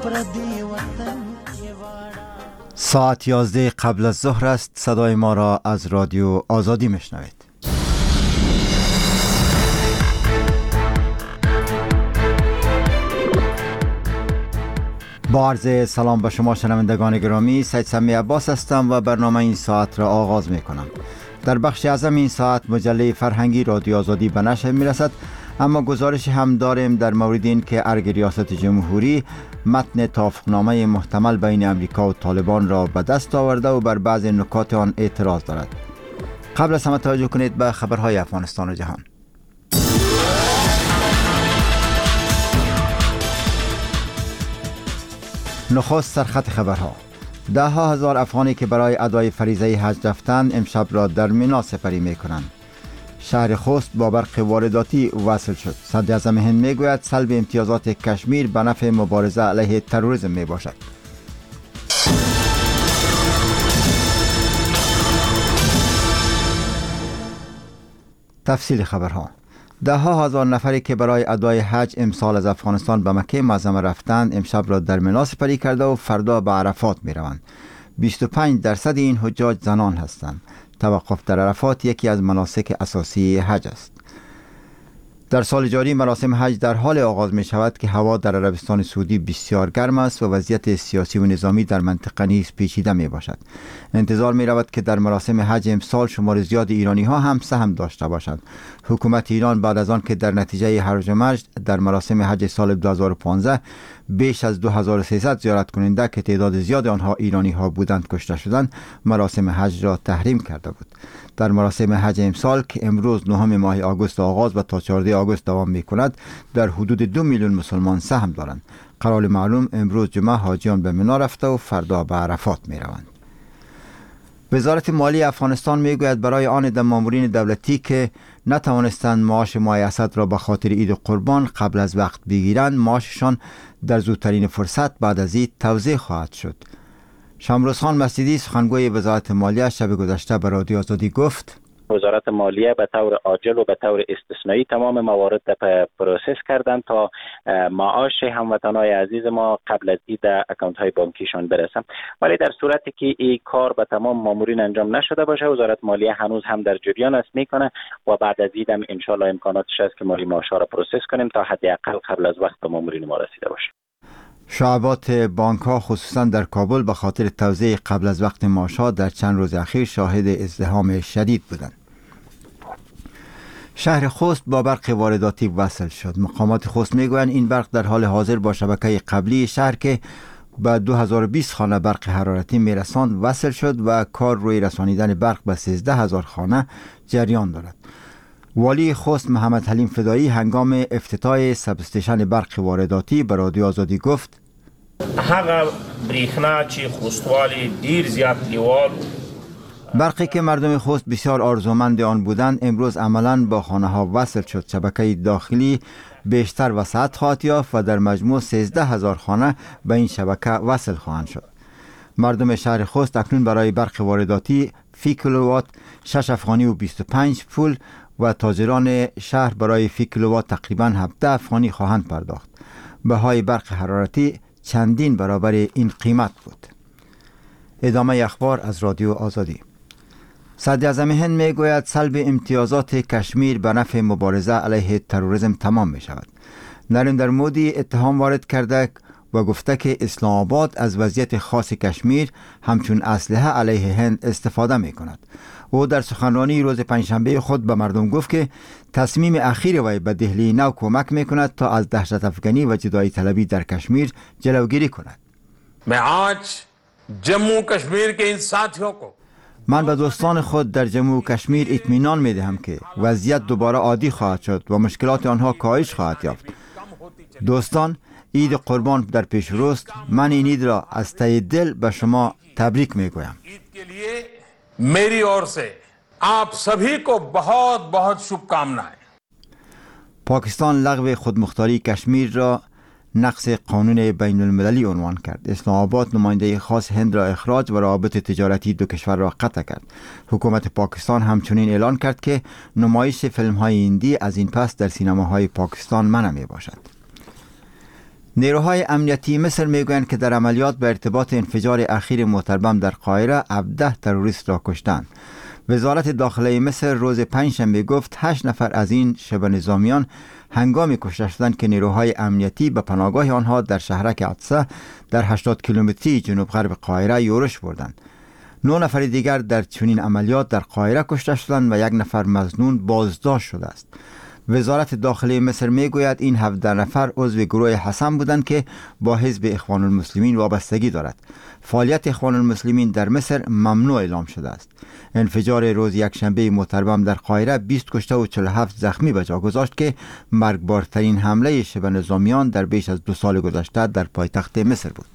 ساعت 11 قبل از ظهر است. صدای ما را از رادیو آزادی میشنوید. با عرض سلام به شما شنوندگان گرامی، سید سمی عباس هستم و برنامه این ساعت را آغاز می کنم. در بخش اعظم این ساعت مجله فرهنگی رادیو آزادی به نشر می رسد، اما گزارش هم داریم در مورد این که ارگ ریاست جمهوری متن توافقنامه محتمل بین امریکا و طالبان را به دست آورده و بر بعض نکات آن اعتراض دارد. قبل از همه توجه کنید به خبرهای افغانستان و جهان. نخست سرخط خبرها. ده ها هزار افغانی که برای ادای فریضه حج رفتند امشب را در مینا سپری می کنند. شهر خوست با برق وارداتی وصل شد. صدر اعظم هند می گوید سلب امتیازات کشمیر به نفع مبارزه علیه تروریسم می باشد. تفصیل خبرها. ده ها هزار نفری که برای ادای حج امسال از افغانستان به مکه معظمه رفتند امشب را در مینا سپری کرده و فردا به عرفات می روند. 25% این حجاج زنان هستند. توقف در عرفات یکی از مناسک اساسی حج است. در سال جاری مراسم حج در حال آغاز می شود که هوا در عربستان سعودی بسیار گرم است و وضعیت سیاسی و نظامی در منطقه نیز پیچیده می باشد. انتظار می رود که در مراسم حج امسال شمار زیاد ایرانی ها هم سهم داشته باشند. حکومت ایران بعد از آن که در نتیجه هرج و مرج در مراسم حج سال 2015 بیش از 2300 زیارت کننده که تعداد زیاد آنها ایرانی ها بودند کشته شدند، مراسم حج را تحریم کرده بود. در مراسم حج امسال که امروز 9 ماه آگوست آغاز و تا 14 آگوست دوام می کند، در حدود 2 میلیون مسلمان سهم دارند. قرار معلوم امروز جمعه حاجیان به مینا رفته و فردا به عرفات می روند. وزارت مالی افغانستان می گوید برای آن مامورین دولتی که نتوانستند معاش ماه اسد را به خاطر عید قربان قبل از وقت بگیرند، معاششان در زودترین فرصت بعد از عید توزیع خواهد شد. شمروز خان مسجدی سخنگوی وزارت مالیه شب گذشته به رادیو آزادی گفت وزارت مالیه به طور عاجل و به طور استثنایی تمام موارد را پروسس کردند تا معاش هموطنان عزیز ما قبل از عید اکانت های بانکیشان برسه. ولی در صورتی که این کار به تمام مامورین انجام نشده باشه، وزارت مالیه هنوز هم در جریان است میکنه و بعد از عید هم ان شاء الله امکاناتش است که مالی معاش را پروسس کنیم تا حداقل قبل از وقت به مامورین ما رسیده باشه. شعبات بانک ها خصوصا در کابل به خاطر توزیع قبل از وقت معاشات در چند روز اخیر شاهد ازدحام شدید بودند. شهر خوست با برق وارداتی وصل شد. مقامات خوست میگویند این برق در حال حاضر با شبکه قبلی شهر که به 2020 خانه برق حرارتی میرساند وصل شد و کار روی رسانیدن برق به 13,000 خانه جریان دارد. والی خوست محمد حلیم فدایی هنگام افتتاح سب استیشن برق وارداتی به رادیو آزادی گفت هغه بریښنا چې خوستوالی دیر زیات لیوال برقی که مردم خوست بسیار آرزومند آن بودند امروز عملاً با خانه ها وصل شد. شبکه داخلی بیشتر وسعت خواهد یافت و در مجموع 13,000 خانه به این شبکه وصل خواهند شد. مردم شهر خوست اکنون برای برق وارداتی فی کیلووات 6 افغانی و 25 پول و تاجران شهر برای فی کیلووات تقریباً 17 افغانی خواهند پرداخت. بهای برق حرارتی چندین برابر این قیمت بود. ادامه اخبار از رادیو آزادی. صدر اعظم هند می گوید سلب امتیازات کشمیر به نفع مبارزه علیه تروریسم تمام می شود. نریندر مودی اتهام وارد کرده و گفته که اسلام آباد از وضعیت خاص کشمیر همچون اسلحه علیه هند استفاده می کند. او در سخنرانی روز پنجشنبه خود به مردم گفت که تصمیم اخیر وی به دهلی نو کمک می کند تا از دهشت افکنی و جدایی طلبی در کشمیر جلوگیری کند. من به دوستان خود در جموں و کشمیر اطمینان می دهم که وضعیت دوباره عادی خواهد شد و مشکلات آنها کاهش خواهد یافت. دوستان، عید قربان در پیش روست. من این عید را از ته دل به شما تبریک می گویم. मेरी ओर से आप सभी को बहुत बहुत शुभकामनाएं. پاکستان لغو خودمختاری کشمیر را نقض قانون بین المللی عنوان کرد. اسلام آباد نماینده خاص هند را اخراج و روابط تجارتی دو کشور را قطع کرد. حکومت پاکستان همچنین اعلان کرد که نمایش فیلم های هندی از این پس در سینماهای پاکستان منع می باشد. نیروهای امنیتی مصر میگویند که در عملیات به ارتباط انفجار اخیر موتر بم در قاهره 17 تروریست را کشتند. وزارت داخله مصر روز پنجشنبه گفت 8 نفر از این شبه نظامیان هنگامی کشته شدند که نیروهای امنیتی به پناهگاه آنها در شهرک عطسه در 80 کیلومتری جنوب غرب قاهره یورش بردند. 9 نفر دیگر در چنین عملیات در قاهره کشته شدند و 1 نفر مظنون بازداشت شده است. وزارت داخله مصر میگوید این 17 نفر عضو گروه حسن بودند که با حزب اخوان المسلمین وابستگی دارد. فعالیت اخوان المسلمین در مصر ممنوع اعلام شده است. انفجار روز یکشنبه موتر بم در قاهره 20 کشته و 47 زخمی به جا گذاشت که مرگبارترین حمله شبه نظامیان در بیش از 2 سال گذشته در پایتخت مصر بود.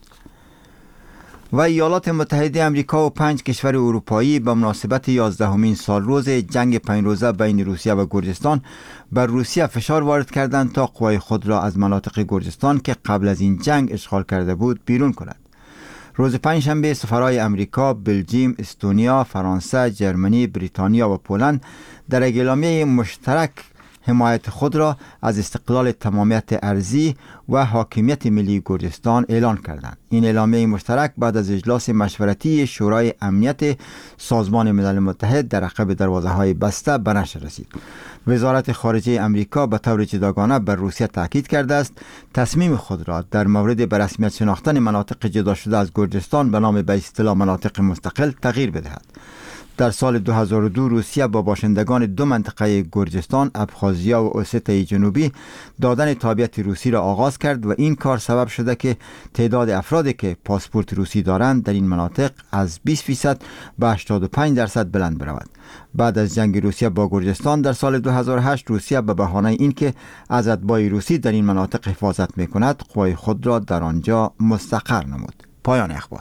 و ایالات متحده آمریکا و 5 کشور اروپایی به مناسبت 11مین سالروز جنگ 5 روزه بین روسیه و گرجستان بر روسیه فشار وارد کردند تا قوای خود را از مناطق گرجستان که قبل از این جنگ اشغال کرده بود بیرون کند. روز پنجشنبه سفرای امریکا، بلژیم، استونیا، فرانسه، جرمنی، بریتانیا و پولند در اعلامیه مشترک حمایت خود را از استقلال تمامیت ارضی و حاکمیت ملی گرجستان اعلان کردند. این اعلامیه مشترک بعد از اجلاس مشورتی شورای امنیت سازمان ملل متحد در عقب دروازه‌های بسته به نشر رسید. وزارت خارجه امریکا به طور جداگانه بر روسیه تاکید کرده است تصمیم خود را در مورد به رسمیت شناختن مناطق جدا شده از گرجستان به نام به اصطلاح مناطق مستقل تغییر بدهد. در سال 2002 روسیه با باشندگان 2 منطقه گرجستان، ابخازیا و اوستای جنوبی دادن تابعیت روسی را آغاز کرد و این کار سبب شده که تعداد افرادی که پاسپورت روسی دارند در این مناطق از 20% به 85% بلند برود. بعد از جنگ روسیه با گرجستان در سال 2008 روسیه به بهانه اینکه از اتباع روسی در این مناطق حفاظت می‌کند قوای خود را در آنجا مستقر نمود. پایان اخبار.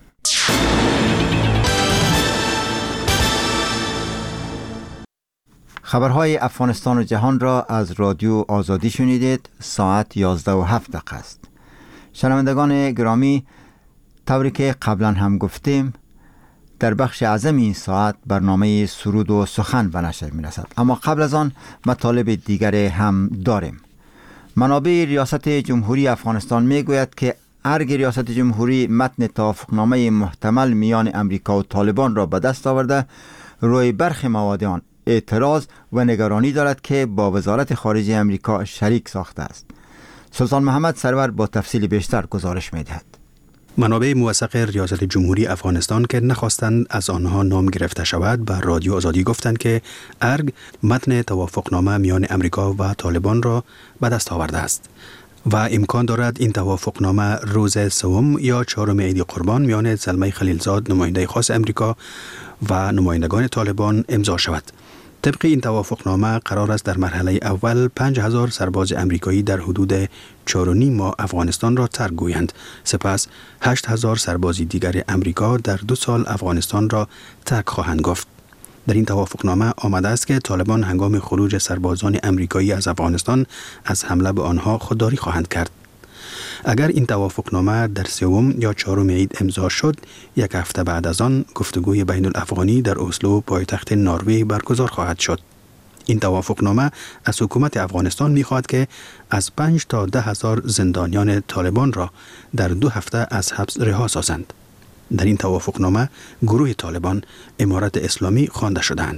خبرهای افغانستان و جهان را از رادیو آزادی شنیدید. ساعت 11:07 است. شنوندگان گرامی، طوری که قبلا هم گفتیم در بخش اعظم این ساعت برنامه سرود و سخن به نشر می رسد، اما قبل از آن مطالب دیگر هم داریم. منابع ریاست جمهوری افغانستان می گوید که ارگ ریاست جمهوری متن توافقنامه محتمل میان امریکا و طالبان را به دست آورده، روی برخی مواد آن اعتراض و نگرانی دارد که با وزارت خارجه امریکا شریک ساخته است. سلطان محمد سرور با تفصیل بیشتر گزارش می‌دهد. منابع موثق ریاست جمهوری افغانستان که نخواستند از آنها نام گرفته شود به رادیو آزادی گفتند که ارگ متن توافقنامه میان امریکا و طالبان را به دست آورده است و امکان دارد این توافقنامه روز 3 یا 4 عید قربان میان زلمه خلیلزاد نماینده خاص امریکا و نمایندگان طالبان امضا شود. طبق این توافقنامه قرار است در مرحله اول 5000 سرباز امریکایی در حدود 4.5 ماه افغانستان را ترک گویند. سپس 8000 سرباز دیگر امریکا در 2 سال افغانستان را ترک خواهند گفت. در این توافقنامه آمده است که طالبان هنگام خروج سربازان امریکایی از افغانستان از حمله به آنها خودداری خواهند کرد. اگر این توافقنامه در 3 یا 4 عید امضا شد، 1 هفته بعد از آن گفتگوی بین الافغانی در اسلو پایتخت نروژ برگزار خواهد شد. این توافقنامه از حکومت افغانستان می‌خواهد که از 5 تا 10 هزار زندانیان طالبان را در 2 هفته از حبس رها سازند. در این توافقنامه گروه طالبان امارت اسلامی خوانده شدند.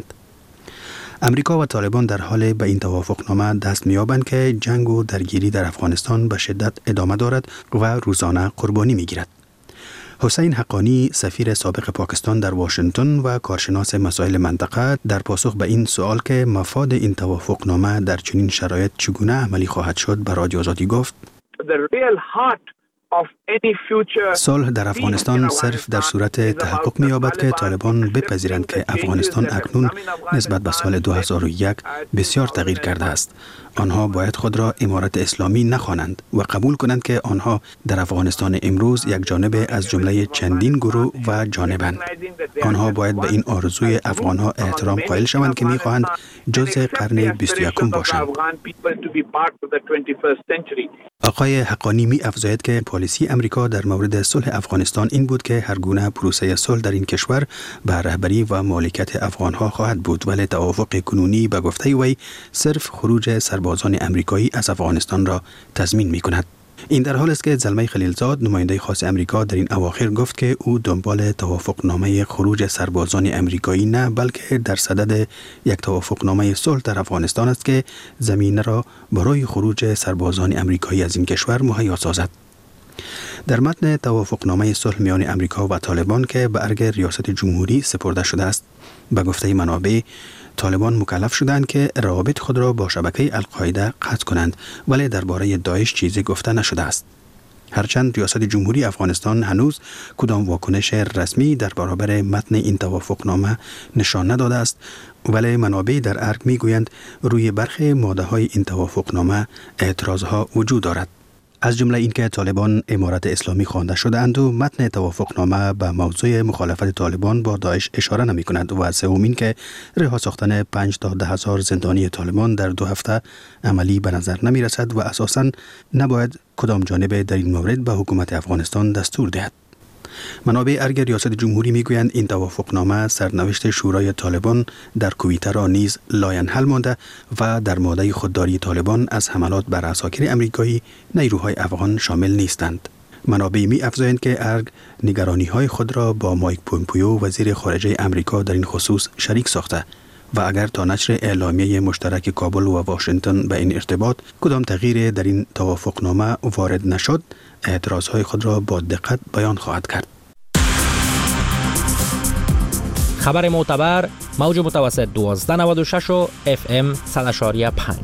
امریکا و طالبان در حال به این توافقنامه دست می‌یابند که جنگ و درگیری در افغانستان به شدت ادامه دارد و روزانه قربانی می‌گیرد. حسین حقانی سفیر سابق پاکستان در واشنگتن و کارشناس مسائل منطقه در پاسخ به این سوال که مفاد این توافقنامه در چنین شرایط چگونه عملی خواهد شد به رادیو آزادی گفت: صلح در افغانستان صرف در صورت تحقق می‌یابد که طالبان بپذیرند که افغانستان اکنون نسبت به سال 2001 بسیار تغییر کرده است. آنها باید خود را امارت اسلامی نخوانند و قبول کنند که آنها در افغانستان امروز یک جانب از جمله چندین گروه و جانبند. آنها باید به این آرزوی افغانها احترام قائل شوند که می‌خواهند جزء قرن 21 باشند. آقای حقانی می افزاید که پالیسی امریکا در مورد صلح افغانستان این بود که هر گونه پروسه صلح در این کشور به رهبری و مالکیت افغانها خواهد بود، ولی توافق کنونی به گفته وی صرف خروج سربازان امریکایی از افغانستان را تضمین می کند. این در حال است که زلمه خلیلزاد نماینده خاص امریکا در این اواخر گفت که او دنبال توافقنامه خروج سربازان امریکایی نه، بلکه در صدد یک توافقنامه صلح در افغانستان است که زمینه را برای خروج سربازان امریکایی از این کشور مهیا سازد. در متن توافقنامه صلح میان امریکا و طالبان که به ارگ ریاست جمهوری سپرده شده است، به گفته منابع طالبان مکلف شدند که روابط خود را با شبکه القاعده قطع کنند، ولی درباره داعش چیزی گفته نشده است. هرچند ریاست جمهوری افغانستان هنوز کدام واکنش رسمی در برابر متن این توافقنامه نشان نداده است، ولی منابع در ارگ میگویند روی برخی ماده‌های این توافقنامه اعتراضها وجود دارد. از جمله اینکه طالبان امارت اسلامی خوانده شده‌اند و متن توافقنامه به موضوع مخالفت طالبان با داعش اشاره نمی کند و سوم این که رها ساختن 5 تا 10 هزار زندانی طالبان در 2 هفته عملی به نظر نمی رسد و اساساً نباید کدام جانب در این مورد به حکومت افغانستان دستور دهد. منابع ارگ ریاست جمهوری میگویند این توافقنامه سرنوشت شورای طالبان در کویته را نیز لاینحل مانده و در ماده خودداری طالبان از حملات بر عساکر امریکایی نیروهای افغان شامل نیستند. منابع می افزایند که ارگ نگرانی‌های خود را با مایک پومپیو وزیر خارجه امریکا در این خصوص شریک ساخته و اگر تا نشر اعلامیه مشترک کابل و واشنگتن به این ارتباط کدام تغییر در این توافقنامه وارد نشد، اعتراضهای خود را با دقت بیان خواهد کرد. خبر معتبر موج متوسط 1296 و FM 100.5.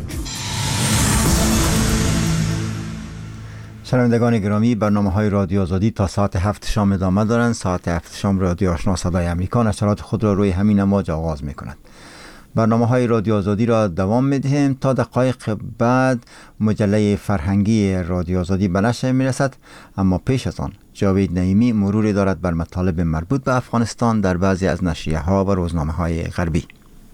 شنوندگان گرامی، برنامه‌های رادیو آزادی تا ساعت 7 شام ادامه دارند. ساعت 7 شام رادیو آشنا صدای امریکا نشرات خود را روی همین امواج آغاز می‌کند. برنامه‌های رادیو آزادی را دوام می‌دهیم تا دقایق بعد مجله فرهنگی رادیو آزادی به نشر می‌رسد، اما پیش از آن جاوید نعیمی مروری دارد بر مطالب مربوط به افغانستان در بعضی از نشریه‌ها و روزنامه‌های غربی.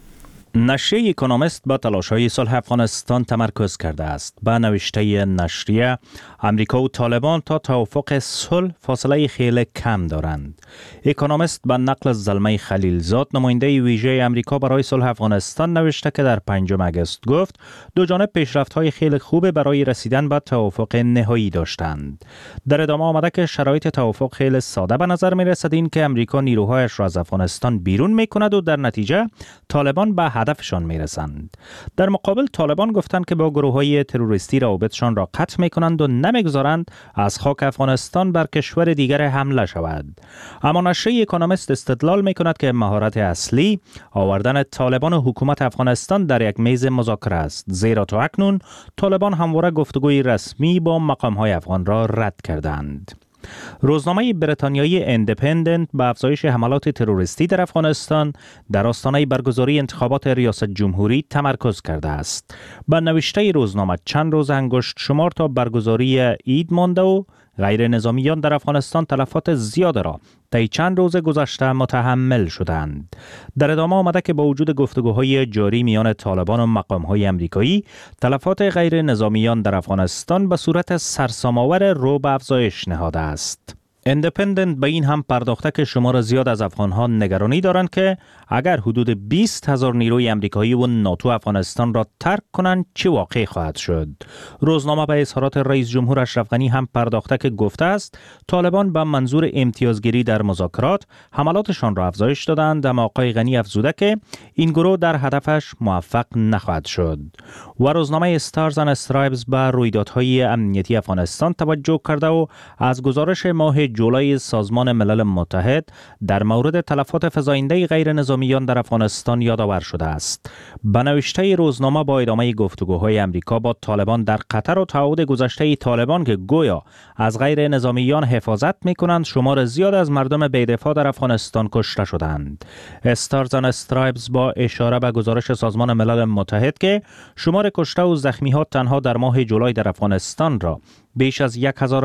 نشریه اکونومیست با تلاش‌های صلح افغانستان تمرکز کرده است. با نوشته نشریه، امریکا و طالبان تا توافق صلح فاصله خیلی کم دارند. اکونومیست با نقل زلمه خلیلزاد نماینده ویژه امریکا برای صلح افغانستان نوشته که در 5 آگوست گفت دو جانب پیشرفت‌های خیلی خوب برای رسیدن به توافق نهایی داشتند. در ادامه آمده که شرایط توافق خیلی ساده به نظر می‌رسد، این که امریکا نیروهایش را از افغانستان بیرون می‌کند و در نتیجه طالبان به هدفشان میرسند. در مقابل طالبان گفتند که با گروه‌های تروریستی روابطشان را قطع میکنند و نمیگذارند از خاک افغانستان بر کشور دیگر حمله شود. اما نشریه اکونومیست استدلال میکند که مهارت اصلی آوردن طالبان و حکومت افغانستان در یک میز مذاکره است، زیرا تا اکنون طالبان همواره گفتگوی رسمی با مقام‌های افغان را رد کردند. روزنامه بریتانیایی ایندیپندنت به افزایش حملات تروریستی در افغانستان در آستانه برگزاری انتخابات ریاست جمهوری تمرکز کرده است. با نوشته روزنامه چند روز انگشت شمار تا برگزاری عید مانده و غیر نظامیان در افغانستان تلفات زیاد را طی چند روز گذشته متحمل شدند. در ادامه آمده که با وجود گفتگوهای جاری میان طالبان و مقام‌های امریکایی، تلفات غیر نظامیان در افغانستان به صورت سرسام‌آور رو به افزایش نهاده است. ایندیپندنت به این هم پرداخته که شمار زیاد از افغان‌ها نگرانی دارند که اگر حدود 20,000 نیروی امریکایی و ناتو افغانستان را ترک کنند چه واقع خواهد شد. روزنامه به اظهارات رئیس جمهور اشرف غنی هم پرداخته که گفته است طالبان به منظور امتیازگیری در مذاکرات حملاتشان را افزایش دادند، اما آقای غنی افزوده که این گروه در هدفش موفق نخواهد شد. و روزنامه استارز اند استرایبز به رویدادهای امنیتی افغانستان توجه کرده و از گزارش ماه جولای سازمان ملل متحد در مورد تلفات فزاینده غیر نظامیان در افغانستان یادآور شده است. به نوشته روزنامه با ادامه گفتگوهای امریکا با طالبان در قطر و تعهد گذشته طالبان که گویا از غیر نظامیان حفاظت می‌کنند، شمار زیاد از مردم بی‌دفاع در افغانستان کشته شدند. استارز اند استرایبز با اشاره به گزارش سازمان ملل متحد که شمار کشته و زخمی‌ها تنها در ماه جولای در افغانستان را بیش از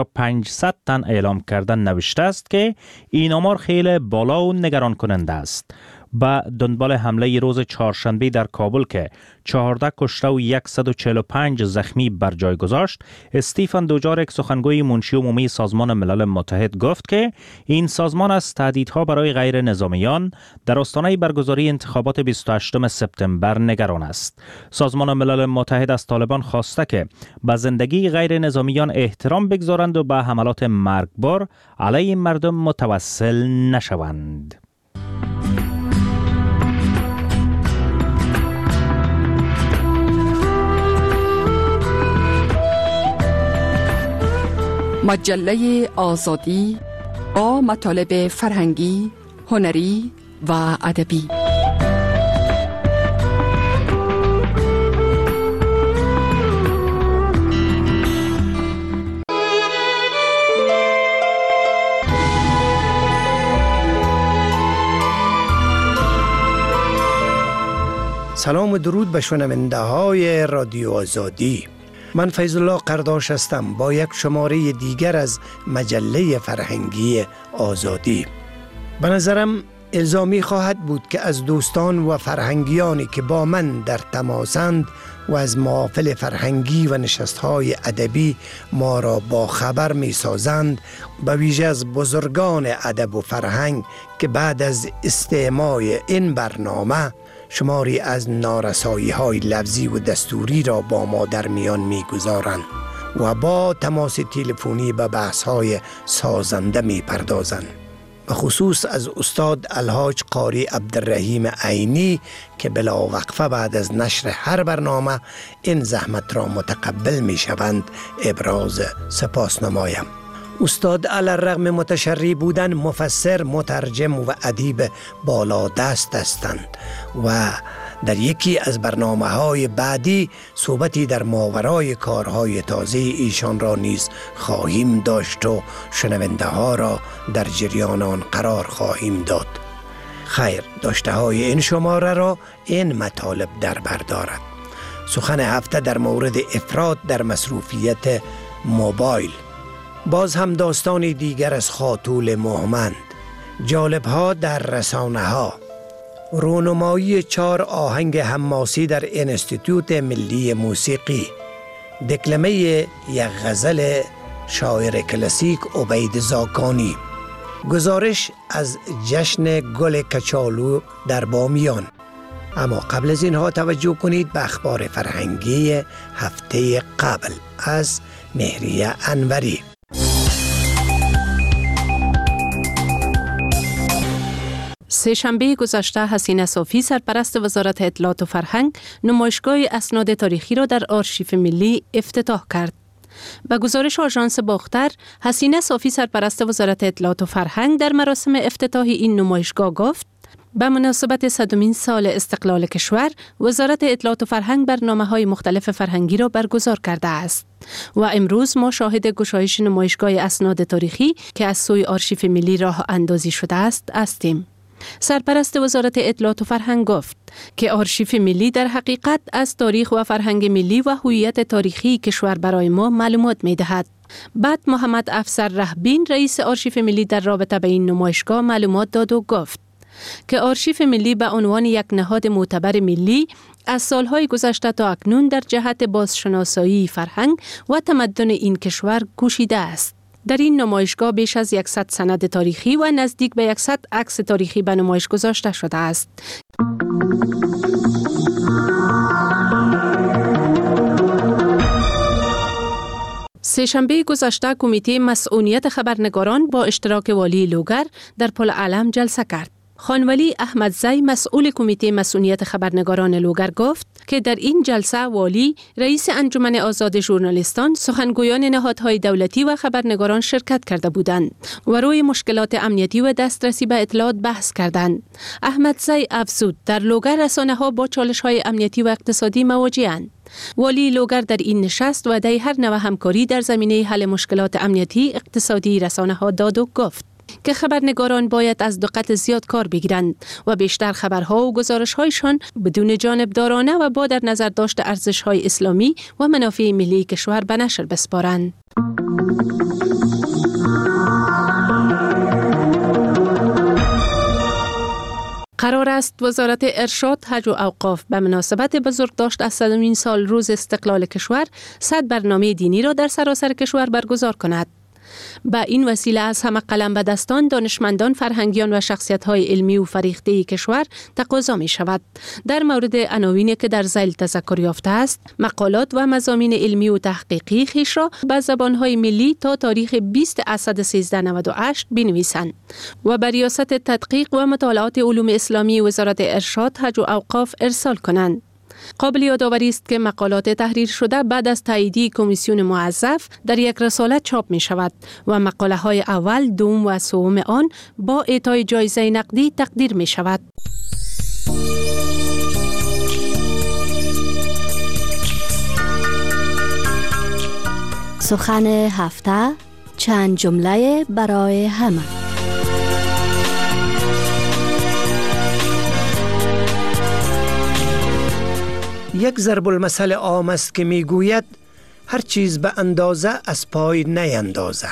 1500 تن اعلام کردن نوشته است که این آمار خیلی بالا و نگران کننده است. به دنبال حمله روز چهارشنبه در کابل که 14 کشته و 145 زخمی بر جای گذاشت، استیفن دوجارک سخنگوی منشی عمومی سازمان ملل متحد گفت که این سازمان از تهدیدها برای غیر نظامیان در آستانه برگزاری انتخابات 28 سپتامبر نگران است. سازمان ملل متحد از طالبان خواسته که به زندگی غیر نظامیان احترام بگذارند و به حملات مرگبار علیه مردم متوسل نشوند. مجله آزادی با مطالب فرهنگی، هنری و ادبی. سلام و درود به شنونده های رادیو آزادی. من فیض الله قرداش هستم با یک شماره دیگر از مجله فرهنگی آزادی. به نظرم الزامی خواهد بود که از دوستان و فرهنگیانی که با من در تماسند و از محافل فرهنگی و نشستهای ادبی ما را با خبر می سازند، به ویژه از بزرگان ادب و فرهنگ که بعد از استماع این برنامه شماری از نارسایی‌های لفظی و دستوری را با ما در میان می‌گذارند و با تماس تلفنی به بحث‌های سازنده می‌پردازند. به خصوص از استاد الحاج قاری عبدالرحیم عینی که بلا وقفه بعد از نشر هر برنامه این زحمت را متقبل می‌شوند ابراز سپاس نمایم. استاد علی الرغم متشری بودن مفسر، مترجم و ادیب بالادست هستند و در یکی از برنامه‌های بعدی صحبتی در ماورای کارهای تازه ایشان را نیز خواهیم داشت و شنونده ها را در جریان آن قرار خواهیم داد. خیر، داشته های این شماره را این مطالب در بر دارد. سخن هفته در مورد افراط در مصروفیت موبایل. باز هم داستانی دیگر از خاتول مهمند. جالب‌ها در رسانه‌ها. رونمایی 4 آهنگ حماسی در انستیتوت ملی موسیقی. دکلمه یک غزل شاعر کلاسیک عبید زاکانی. گزارش از جشن گل کچالو در بامیان. اما قبل از اینها توجه کنید به اخبار فرهنگی هفته قبل از مهریه انوری. سه‌شنبه گذشته حسینه صافی سرپرست وزارت اطلاعات و فرهنگ نمایشگاه اسناد تاریخی را در آرشیف ملی افتتاح کرد. به گزارش آژانس باختر، حسینه صافی سرپرست وزارت اطلاعات و فرهنگ در مراسم افتتاح این نمایشگاه گفت: به مناسبت 100مین سال استقلال کشور، وزارت اطلاعات و فرهنگ برنامه‌های مختلف فرهنگی را برگزار کرده است و امروز ما شاهد گشایش نمایشگاه اسناد تاریخی که از سوی آرشیف ملی راه اندازی شده است هستیم. سرپرست وزارت اطلاعات و فرهنگ گفت که آرشیف ملی در حقیقت از تاریخ و فرهنگ ملی و هویت تاریخی کشور برای ما معلومات می‌دهد. بعد محمد افسر رهبین رئیس آرشیف ملی در رابطه به این نمایشگاه معلومات داد و گفت که آرشیف ملی به عنوان یک نهاد معتبر ملی از سالهای گذشته تا اکنون در جهت بازشناسایی فرهنگ و تمدن این کشور کوشیده است. در این نمایشگاه بیش از 100 سند تاریخی و نزدیک به 100 عکس تاریخی به نمایش گذاشته شده است. سه‌شنبه گذشته کمیته مسئولیت خبرنگاران با اشتراک والی لوگر در پل علم جلسه کرد. خانولی احمدزی مسئول کمیته مسئولیت خبرنگاران لوگر گفت که در این جلسه والی، رئیس انجمن آزاد ژورنالیستان، سخنگویان نهادهای دولتی و خبرنگاران شرکت کرده بودند و روی مشکلات امنیتی و دسترسی به اطلاعات بحث کردند. احمدزی افزود در لوگر رسانه‌ها با چالش‌های امنیتی و اقتصادی مواجه‌اند. والی لوگر در این نشست وعده هر نوع همکاری در زمینه حل مشکلات امنیتی اقتصادی رسانه‌ها داد و گفت که خبرنگاران باید از دقت زیاد کار بگیرند و بیشتر خبرها و گزارش‌هایشان بدون جانبدارانه و با در نظر داشت ارزش‌های اسلامی و منافع ملی کشور به نشر بسپارند. قرار قرار است وزارت ارشاد، حج و اوقاف به مناسبت بزرگداشت از 100مین سال روز استقلال کشور 100 برنامه دینی را در سراسر کشور برگزار کند. با این وسیله از همه قلم به دستان، دانشمندان، فرهنگیان و شخصیت‌های علمی و فریخته کشور تقاضا می شود در مورد عناوینی که در ذیل تذکر یافته است، مقالات و مضامین علمی و تحقیقی خیش را به زبان‌های ملی تا تاریخ 20 اسد 1398 بنویسند و به ریاست تدقیق و مطالعات علوم اسلامی وزارت ارشاد، حج و اوقاف ارسال کنند. قابل یادآوری است که مقالات تحریر شده بعد از تاییدی کمیسیون موظف در یک رساله چاپ می شود و مقاله های اول، دوم و سوم آن با اعطای جایزه نقدی تقدیر می شود. سخن هفته، چند جمله برای همه. یک ضرب المثل عام است که میگوید هر چیز به اندازه از پای نیندازه.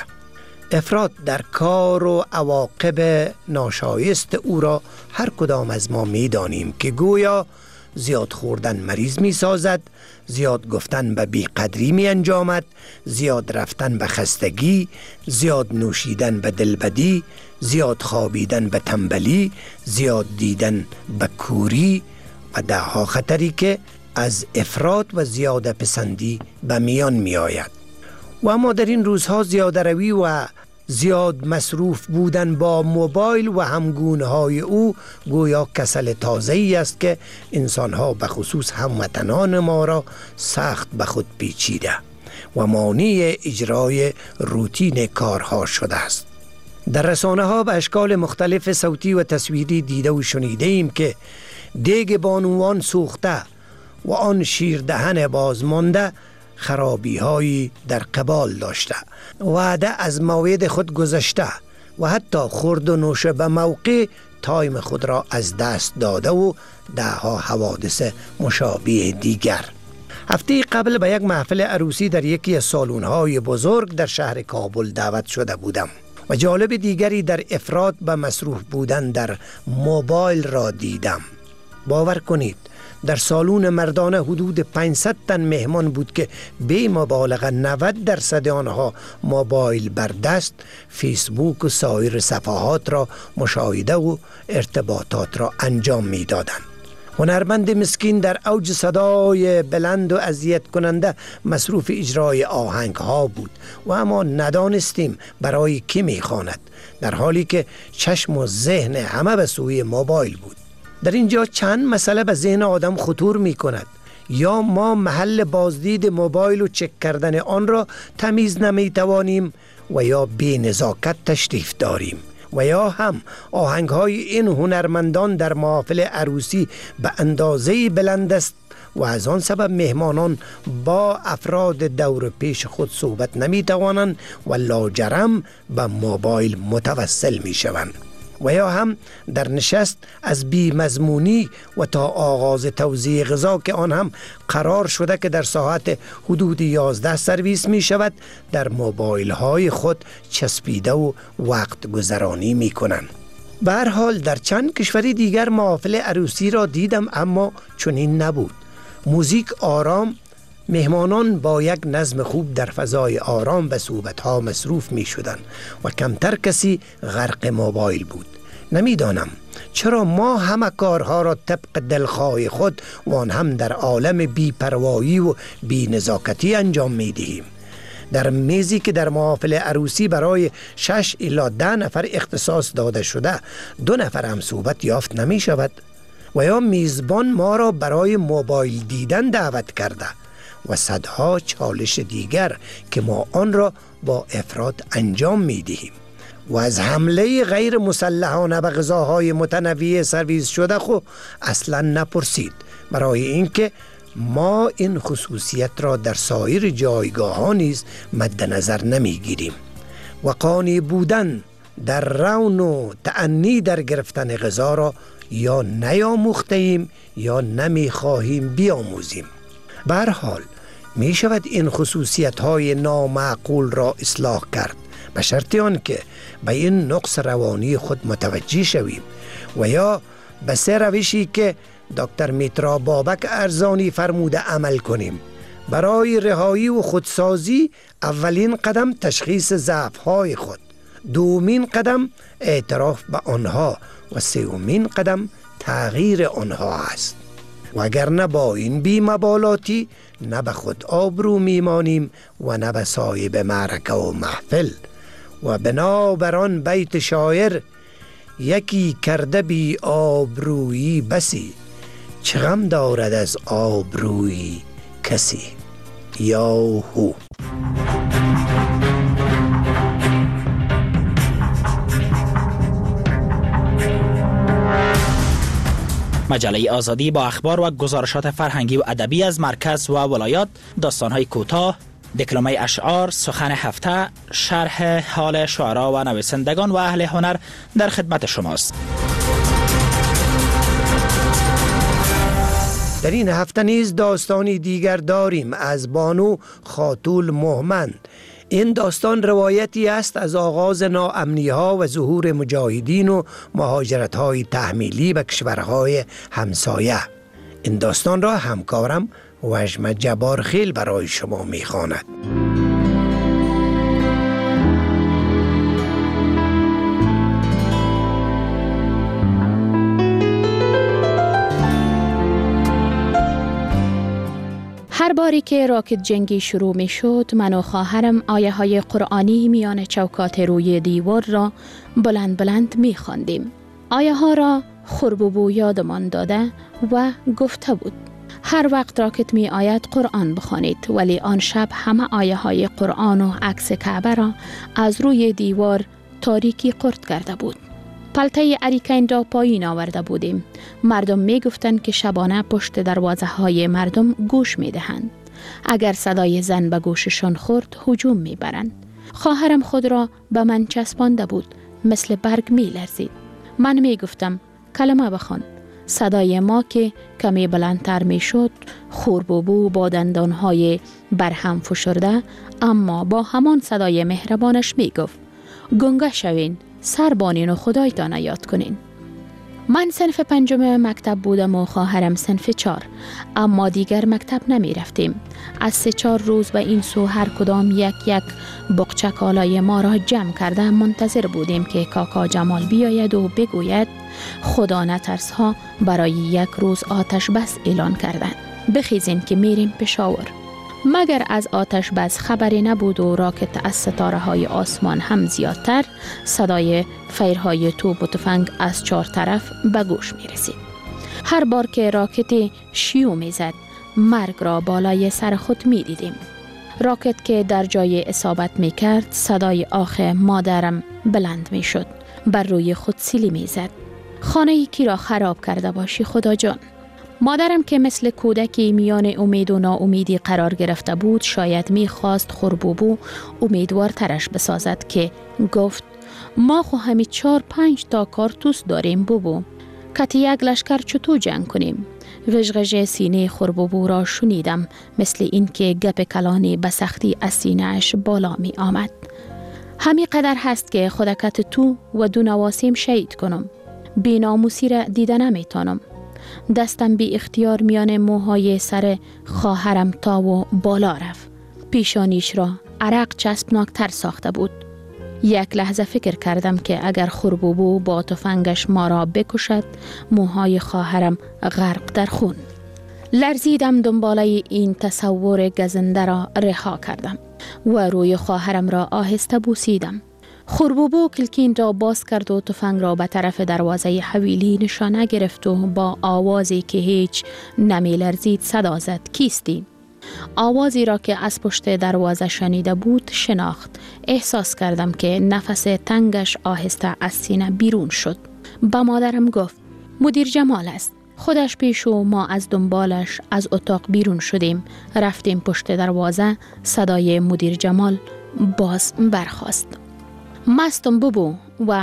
افراط در کار و عواقب ناشایست او را هر کدام از ما میدانیم که گویا زیاد خوردن مریض می سازد، زیاد گفتن به بیقدری می انجامد، زیاد رفتن به خستگی، زیاد نوشیدن به دلبدی، زیاد خوابیدن به تنبلی، زیاد دیدن به کوری و دهها خطری که از افراط و زیاده پسندی به میان می آید. و اما در این روزها زیاده روی و زیاد مصروف بودن با موبایل و همگونه های او گویا کسل تازه‌ای است که انسانها به خصوص هموطنان ما را سخت به خود پیچیده و مانع اجرای روتین کارها شده است. در رسانه ها به اشکال مختلف صوتی و تصویری دیده و شنیده ایم که دیگ بانوان سوخته و آن شیر دهن بازمانده خرابی هایی در قبال داشته، وعده از موعد خود گذشته و حتی خورد و نوش به موقع تایم خود را از دست داده و دهها حوادث مشابه دیگر. هفته قبل به یک محفل عروسی در یکی از سالن‌های بزرگ در شهر کابل دعوت شده بودم و جالب دیگری در افراط به مصروف بودن در موبایل را دیدم. باور کنید در سالن مردانه حدود 500 تن مهمان بود که بی مبالغه 90% آنها موبایل بر دست، فیسبوک و سایر صفحات را مشاهده و ارتباطات را انجام می دادند. هنرمند مسکین در اوج صدای بلند و اذیت کننده مصروف اجرای آهنگ ها بود و اما ندانستیم برای کی می خواند، در حالی که چشم و ذهن همه به سوی موبایل بود. در اینجا چند مسئله به ذهن آدم خطور می کند. یا ما محل بازدید موبایل و چک کردن آن را تمیز نمی توانیم و یا بی نزاکت تشریف داریم و یا هم آهنگ های این هنرمندان در محافل عروسی به اندازه بلند است و از آن سبب مهمانان با افراد دور پیش خود صحبت نمی توانند و لاجرم به موبایل متوسل می شوند. و یا هم در نشست از بی مضمونی و تا آغاز توزیع غذا که آن هم قرار شده که در ساعت حدود 11 سرویس می شود، در موبایل های خود چسبیده و وقت گذرانی می کنند. به هر حال در چند کشوری دیگر محافل عروسی را دیدم اما چنین نبود. موزیک آرام، مهمانان با یک نظم خوب در فضای آرام به صحبت‌ها مصروف می شدند و کمتر کسی غرق موبایل بود. نمیدانم چرا ما همه کارها را طبق دلخواه خود و آن هم در عالم بی‌پروایی و بی‌نزاکتی انجام می دهیم. در میزی که در محافل عروسی برای 6 الی 10 نفر اختصاص داده شده 2 نفر هم صحبت یافت نمی شود و یا میزبان ما را برای موبایل دیدن دعوت کرده و صدها چالش دیگر که ما آن را با افراط انجام می دهیم. و از حمله غیر مسلحانه به غذاهای متنوع سرویس شده خو اصلا نپرسید، برای اینکه ما این خصوصیت را در سایر جایگاه ها نیز مد نظر نمی گیریم و قانع بودن در رون و تأنی در گرفتن غذا را یا نیاموخته ایم یا نمی خواهیم بیاموزیم. به هر حال می شود این خصوصیت های نامعقول را اصلاح کرد، به شرط آن که به این نقص روانی خود متوجه شویم و یا به 3 روشی که دکتر میترا بابک ارزانی فرموده عمل کنیم. برای رهایی و خودسازی اولین قدم تشخیص ضعف‌های خود، دومین قدم اعتراف به آنها و سومین قدم تغییر آنها است. وگرنه با این بی‌مبالاتی نه به خود آبرو میمانیم و نه به صاحب معرکه و محفل. و بنابران بیت شاعر یکی کرده بی آبرویی بسی، چه غم دارد از آبرویی کسی. یاهو. مجله آزادی با اخبار و گزارشات فرهنگی و ادبی از مرکز و ولایات، داستان‌های کوتاه، دکلمه اشعار، سخن هفته، شرح حال شعرا و نویسندگان و اهل هنر در خدمت شماست. در این هفته نیز داستانی دیگر داریم از بانو خاتول مهمند. این داستان روایتی است از آغاز ناامنی‌ها و ظهور مجاهدین و مهاجرت‌های تحمیلی به کشورهای همسایه. این داستان را همکارم وژم جبارخیل برای شما می‌خواند. هر باری که راکت جنگی شروع می شد، من و خواهرم آیه های قرآنی میان چوکات روی دیوار را بلند بلند می خواندیم. آیه ها را خربوبو یادمان داده و گفته بود هر وقت راکت می آید قرآن بخوانید، ولی آن شب همه آیه های قرآن و عکس کعبه را از روی دیوار تاریکی قرد کرده بود. پلته اریکین را پایین آورده بودیم. مردم می گفتند که شبانه پشت دروازه های مردم گوش می دهند. اگر صدای زن به گوششان خورد هجوم می برند. خواهرم خود را به من چسبانده بود، مثل برگ می لرزید. من می گفتم کلمه بخوان. صدای ما که کمی بلندتر می شد، خوربوبو با دندانهای برهم فشرده اما با همان صدای مهربانش می گفت گنگه شوین، سر بانین و خدایتان یاد کنین. من صنف 5 مکتب بودم و خواهرم صنف 4، اما دیگر مکتب نمی رفتیم. از 3-4 روز به این سو هر کدام یک بقچه کالای ما را جمع کرده منتظر بودیم که کاکا جمال بیاید و بگوید خدا نترس ها برای 1 روز آتش بس اعلان کردند، بخیزین که میریم پشاور. مگر از آتش بس خبری نبود و راکت از ستاره های آسمان هم زیادتر، صدای فیرهای توپ و تفنگ از 4 طرف به گوش می رسید. هر بار که راکت شیو می زد، مرگ را بالای سر خود می دیدیم. راکت که در جای اصابت می کرد، صدای آخ مادرم بلند می شد، بر روی خود سیلی می زد. خانه کی را خراب کرده باشی خدا جان. مادرم که مثل کودکی میان امید و ناامیدی قرار گرفته بود، شاید میخواست خوربوبو امیدوارترش بسازد که گفت ما خو همی 4-5 تا کارتوس داریم بوبو، کتی 1 لشکر چطور جنگ کنیم. غژغژ سینه خوربوبو را شنیدم، مثل این که گپ کلانی به سختی از سینه اش بالا می آمد. همی قدر هست که خودکت تو و 2 نواسیم شهید کنم. بی ناموسی را دیده نمیتانم. دستم بی اختیار میان موهای سر خواهرم تا و بالا رفت. پیشانیش را عرق چسبناکتر ساخته بود. 1 لحظه فکر کردم که اگر خوربوبو با تفنگش ما را بکشد، موهای خواهرم غرق در خون. لرزیدم، دنباله این تصور گزنده را رها کردم و روی خواهرم را آهسته بوسیدم. خوربوبو کلکین را باز کرد و تفنگ را به طرف دروازه حویلی نشانه گرفت و با آوازی که هیچ نمی لرزید صدا زد کیستی؟ آوازی را که از پشت دروازه شنیده بود شناخت. احساس کردم که نفس تنگش آهسته از سینه بیرون شد. با مادرم گفت مدیر جمال است. خودش پیش و ما از دنبالش از اتاق بیرون شدیم. رفتیم پشت دروازه. صدای مدیر جمال باز برخاست. مستم ببو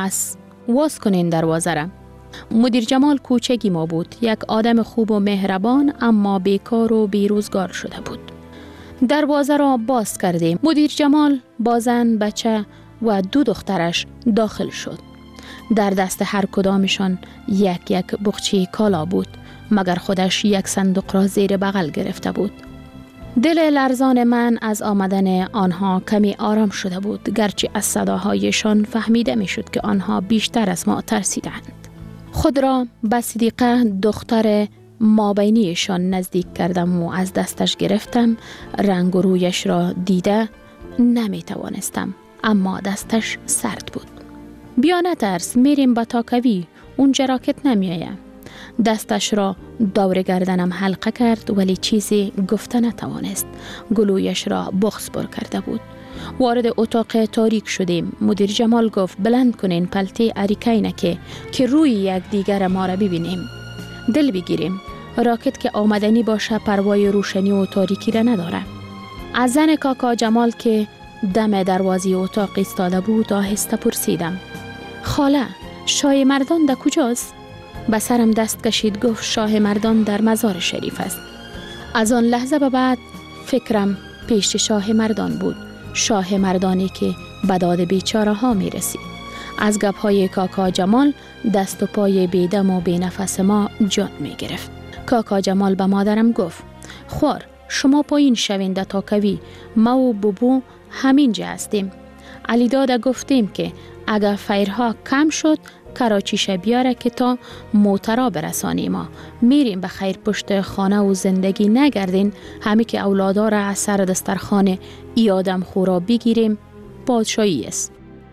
واس کنین دروازه را. مدیر جمال کوچگی ما بود، 1 آدم خوب و مهربان اما بیکار و بیروزگار شده بود. دروازه را باز کردیم. مدیر جمال با زن، بچه و 2 دخترش داخل شد. در دست هر کدامشان یک بخچه کالا بود، مگر خودش یک صندوق را زیر بغل گرفته بود. دل لرزان من از آمدن آنها کمی آرام شده بود، گرچه از صداهایشان فهمیده می شد که آنها بیشتر از ما ترسیدند. خود را به صدیقه دختر مابینیشان نزدیک کردم و از دستش گرفتم. رنگ و رویش را دیده نمی توانستم، اما دستش سرد بود. بیا نترس، میریم به تاکوی، اونجا راکت نمی آیم. دستش را دور گردنم حلقه کرد ولی چیزی گفته نتوانست. گلویش را بغض پر کرده بود. وارد اتاق تاریک شدیم. مدیر جمال گفت بلند کنین پلته اریکینه که روی یک دیگر ما را ببینیم. دل بگیریم. راکت که آمدنی باشه پروای روشنی و تاریکی را نداره. از زن کاکا جمال که دم دروازه اتاق ایستاده بود آهسته پرسیدم: خاله، شاه مردان در کجاست؟ به سرم دست کشید، گفت شاه مردان در مزار شریف است. از آن لحظه به بعد فکرم پیش شاه مردان بود، شاه مردانی که به داد بیچاره ها می رسید. از گپ‌های کاکا جمال دست و پای بیدم و بینفس ما جان می گرفت. کاکا جمال به مادرم گفت: خوار شما پایین شوین در تاکوی، ما و بوبو همینجا هستیم. علی داده گفتیم که اگر فیرها کم شد کراچیش بیاره که تا موترا برسانیم. ما میریم به خیر پشت خانه و زندگی نگردین، همی که اولادا را از سر دسترخوان ای آدم خورا بگیریم پادشاهی است.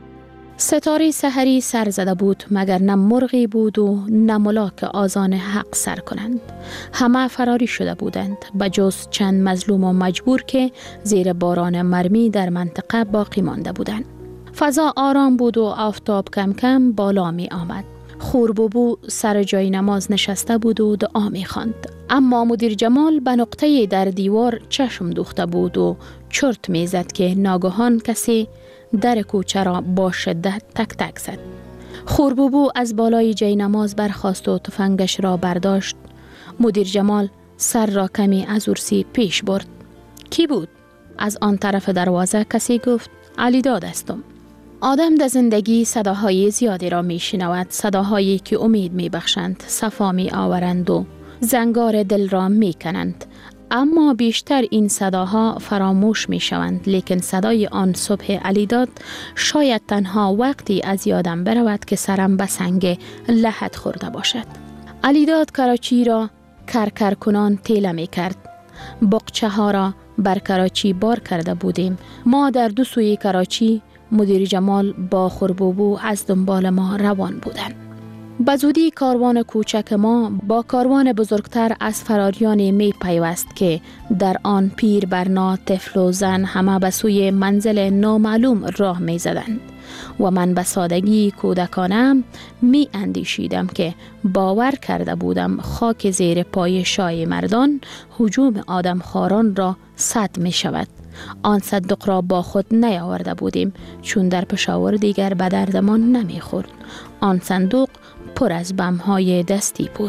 ستاره سحری سر زده بود، مگر نه مرغی بود و نه ملاک آذان حق سر کنند. همه فراری شده بودند بجز چند مظلوم و مجبور که زیر باران مرمی در منطقه باقی مانده بودند. فضا آرام بود و آفتاب کم کم بالا می آمد. خوربوبو سر جای نماز نشسته بود و دعا می خواند. اما مدیر جمال به نقطه در دیوار چشم دوخته بود و چرت می زد که ناگهان کسی در کوچه را با شدت تک تک زد. خوربوبو از بالای جای نماز برخاست و تفنگش را برداشت. مدیر جمال سر را کمی از ارسی پیش برد. کی بود؟ از آن طرف دروازه کسی گفت: علی داد استم. آدم در زندگی صداهای زیادی را می شنود، صداهایی که امید می بخشند، صفا می آورند و زنگار دل را می کنند. اما بیشتر این صداها فراموش می شوند، لیکن صدای آن صبح علیداد شاید تنها وقتی از یادم برود که سرم به سنگ لحد خورده باشد. علیداد کراچی را کرکر کنان تیله می کرد. بقچه ها را بر کراچی بار کرده بودیم. ما در دو سوی کراچی، مدیر جمال با خوربوبو از دنبال ما روان بودند. بزودی کاروان کوچک ما با کاروان بزرگتر از فراریان می پیوست که در آن پیر برنا، طفل و زن همه به سوی منزل نامعلوم راه می زدند و من به سادگی کودکانم می اندیشیدم که باور کرده بودم خاک زیر پای شاه مردان هجوم آدم خاران را سد می شود. آن صندوق را با خود نیاورده بودیم چون در پشاور دیگر به دردمان نمی خورد. آن صندوق پر از بم‌های دستی بود.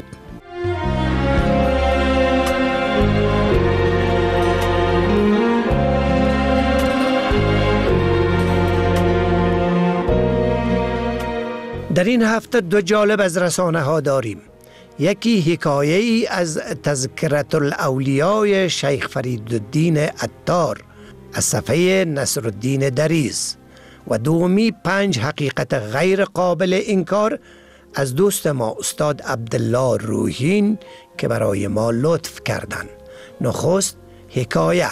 در این هفته دو جالب از رسانه ها داریم. یکی حکایه ای از تذکرة الاولیاء شیخ فریدالدین عطار از صفحه نصرالدین دریز و دومی 5 حقیقت غیر قابل انکار از دوست ما استاد عبدالله روحین که برای ما لطف کردند. نخست حکایه.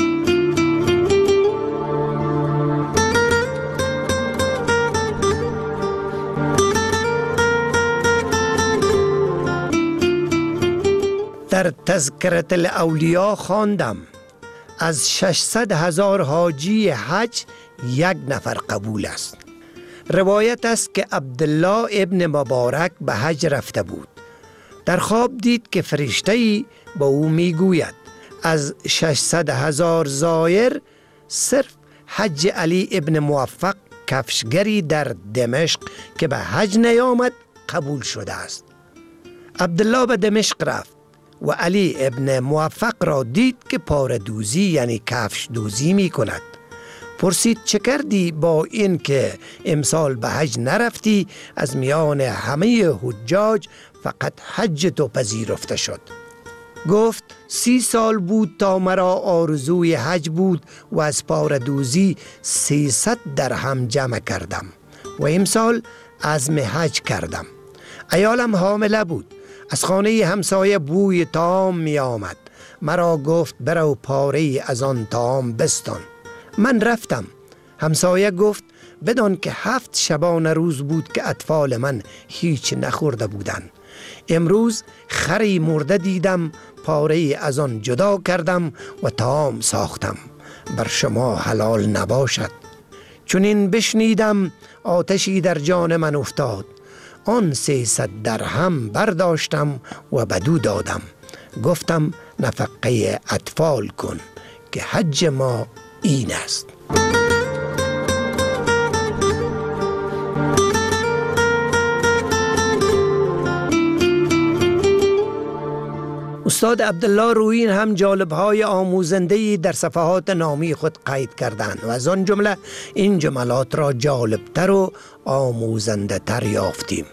در تذکرة الاولیاء خواندم از 600,000 حاجی حج 1 نفر قبول است. روایت است که عبدالله ابن مبارک به حج رفته بود. در خواب دید که فرشته‌ای با او میگوید از 600,000 زائر صرف حج علی ابن موفق کفشگری در دمشق که به حج نیامد قبول شده است. عبدالله به دمشق رفت و علی ابن موفق را دید که پاره دوزی یعنی کفش دوزی می کند. پرسید چه کردی با این که امسال به حج نرفتی؟ از میان همه حجاج فقط حج تو پذیرفته شد. گفت 30 سال بود تا مرا آرزوی حج بود و از پاردوزی 300 درهم جمع کردم و امسال عزم حج کردم. عیالم حامله بود. از خانه همسایه بوی طعام می آمد. مرا گفت برو پاره از آن طعام بستان. من رفتم. همسایه گفت بدان که 7 شبانه روز بود که اطفال من هیچ نخورده بودند. امروز خری مرده دیدم، پاره از آن جدا کردم و طعام ساختم. بر شما حلال نباشد. چون این بشنیدم آتشی در جان من افتاد. آن 300 درهم برداشتم و بدو دادم. گفتم نفقه اطفال کن که حج ما این است. استاد عبدالله رویین هم جالب‌های آموزنده‌ای در صفحات نامی خود قید کردند و از آن جمله این جملات را جالبتر و آموزنده تر یافتیم.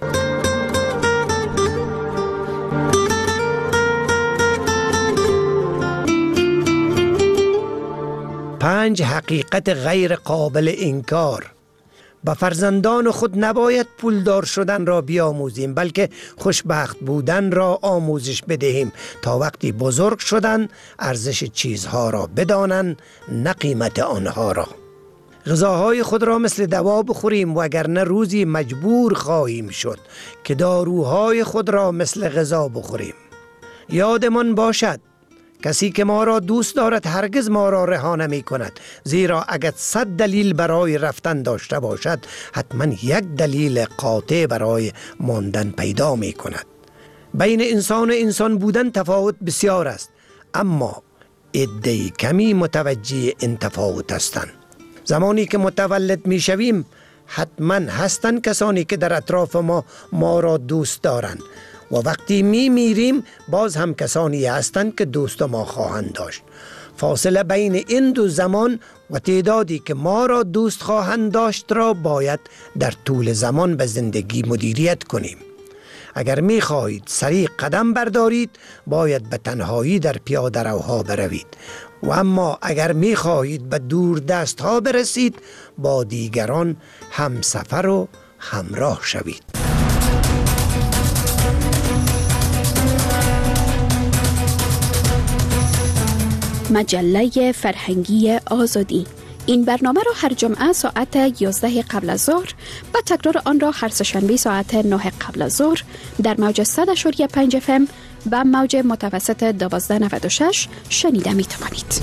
پنج حقیقت غیر قابل انکار. با فرزندان خود نباید پولدار شدن را بیاموزیم، بلکه خوشبخت بودن را آموزش بدهیم تا وقتی بزرگ شدن ارزش چیزها را بدانند، نه قیمت آنها را. غذاهای خود را مثل دوا بخوریم و اگرنه روزی مجبور خواهیم شد که داروهای خود را مثل غذا بخوریم. یادمان باشد کسی که ما را دوست دارد هرگز ما را رها نمی کند، زیرا اگر 100 دلیل برای رفتن داشته باشد حتما 1 دلیل قاطع برای ماندن پیدا می کند. بین انسان و انسان بودن تفاوت بسیار است، اما عده کمی متوجه این تفاوت هستند. زمانی که متولد می شویم حتما هستند کسانی که در اطراف ما را دوست دارند و وقتی می میریم باز هم کسانی هستند که دوست ما خواهند داشت. فاصله بین این دو زمان و تعدادی که ما را دوست خواهند داشت را باید در طول زمان به زندگی مدیریت کنیم. اگر می خواهید سریع قدم بردارید باید به تنهایی در پیاده روها بروید و اما اگر می خواهید به دور دست ها برسید با دیگران همسفر و همراه شوید. مجله فرهنگی آزادی. این برنامه را هر جمعه ساعت 11 قبل از ظهر و تکرار آن را هر سه‌شنبه ساعت 9 قبل از ظهر در موج 100.5 FM و موج متوسط 1296 شنیده می توانید.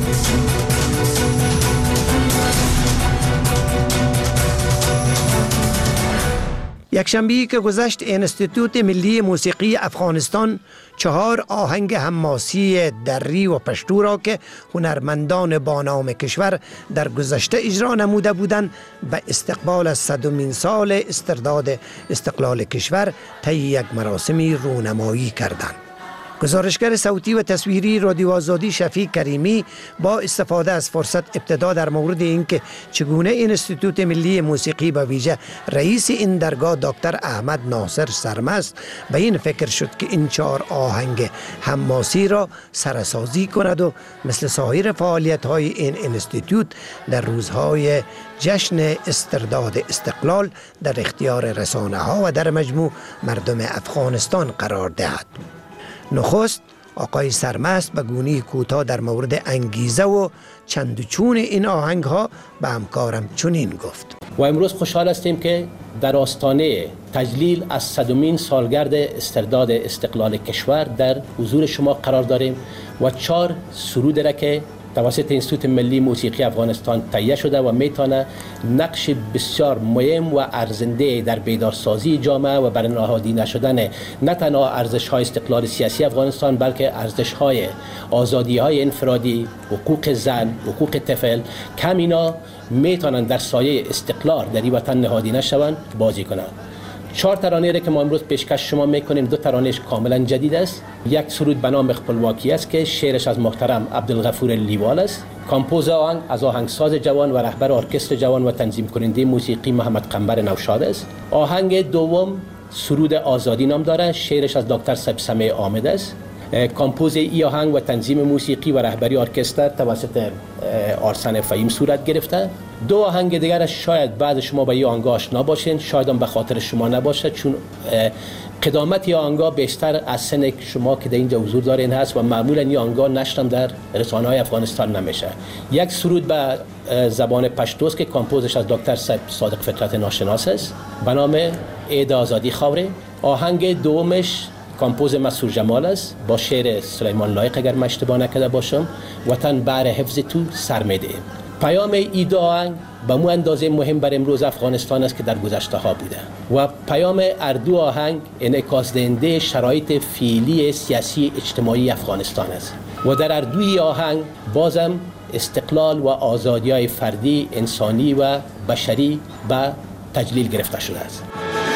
یکشنبه‌ای که گذشت انستیتوت ملی موسیقی افغانستان 4 آهنگ حماسی دری و پشتو را که هنرمندان بانام کشور در گذشته اجرا نموده بودند به استقبال از 100مین سال استرداد استقلال کشور طی یک مراسمی رونمایی کردند. گزارشگر صوتی و تصویری رادیو آزادی شفیق کریمی با استفاده از فرصت ابتدا در مورد اینکه چگونه انستیتوت ملی موسیقی به ویژه رئیس این درگاه دکتر احمد ناصر سرمست به این فکر شد که این 4 آهنگ حماسی را سرسازی کند و مثل سایر فعالیت‌های این انستیتوت در روزهای جشن استرداد استقلال در اختیار رسانه‌ها و در مجموع مردم افغانستان قرار دهد. نخست آقای سرمست به گونه کوتاه در مورد انگیزه و چند و چون این آهنگ ها به همکارم چنین گفت. و امروز خوشحال هستیم که در آستانه تجلیل از 100مین سالگرد استرداد استقلال کشور در حضور شما قرار داریم و 4 سرود را که توسط انستیتوت ملی موسیقی افغانستان تهیه شده و میتونه نقش بسیار مهم و ارزنده در بیدارسازی جامعه و برنهادی نشدن نه تنها ارزش‌های استقلال سیاسی افغانستان بلکه ارزش‌های آزادی‌های انفرادی، حقوق زن، حقوق طفل کم اینا میتونن در سایه استقلال در این وطن نهادی نشوند بازی کنند. 4 ترانه را که ما امروز پیشکش شما میکنیم 2 ترانهش کاملا جدید است. یک سرود به نام خپلواکی است که شعرش از محترم عبدالغفور لیوال است. کامپوز آهنگ از آهنگساز جوان و رهبر ارکستر جوان و تنظیم کننده موسیقی محمد قنبر نوشاد است. آهنگ دوم سرود آزادی نام دارد، شعرش از دکتر سبسمه آمد است. کامپوز ای آهنگ و تنظیم موسیقی و رهبری ارکستر توسط آرسن فهیم صورت گرفته. 2 آهنگ دیگر شاید بعد شما به این آهنگ آشنا باشین، شاید هم به خاطر شما نباشه، چون قدامت این آهنگ بیشتر از سن شما که در اینجا حضور دارین هست و معمولا این آهنگ نشر در رسانه‌های افغانستان نمیشه. یک سرود به زبان پشتو است که کامپوزش از دکتر صادق فطرت ناشناس است به نام عید آزادی خاوره. آهنگ دومش کامپوز مسعود جمال است با شعر سلیمان لایق اگر من اشتباه نکرده باشم، وطن بر حفظ تو سر میده. پیام ای دو آهنگ به مو اندازه مهم بر امروز افغانستان است که در گذشته ها بوده و پیام اردو آهنگ انعکاس دهنده شرایط فعلی سیاسی اجتماعی افغانستان است و در اردوی آهنگ بازم استقلال و آزادی‌های فردی، انسانی و بشری به تجلیل گرفته شده است.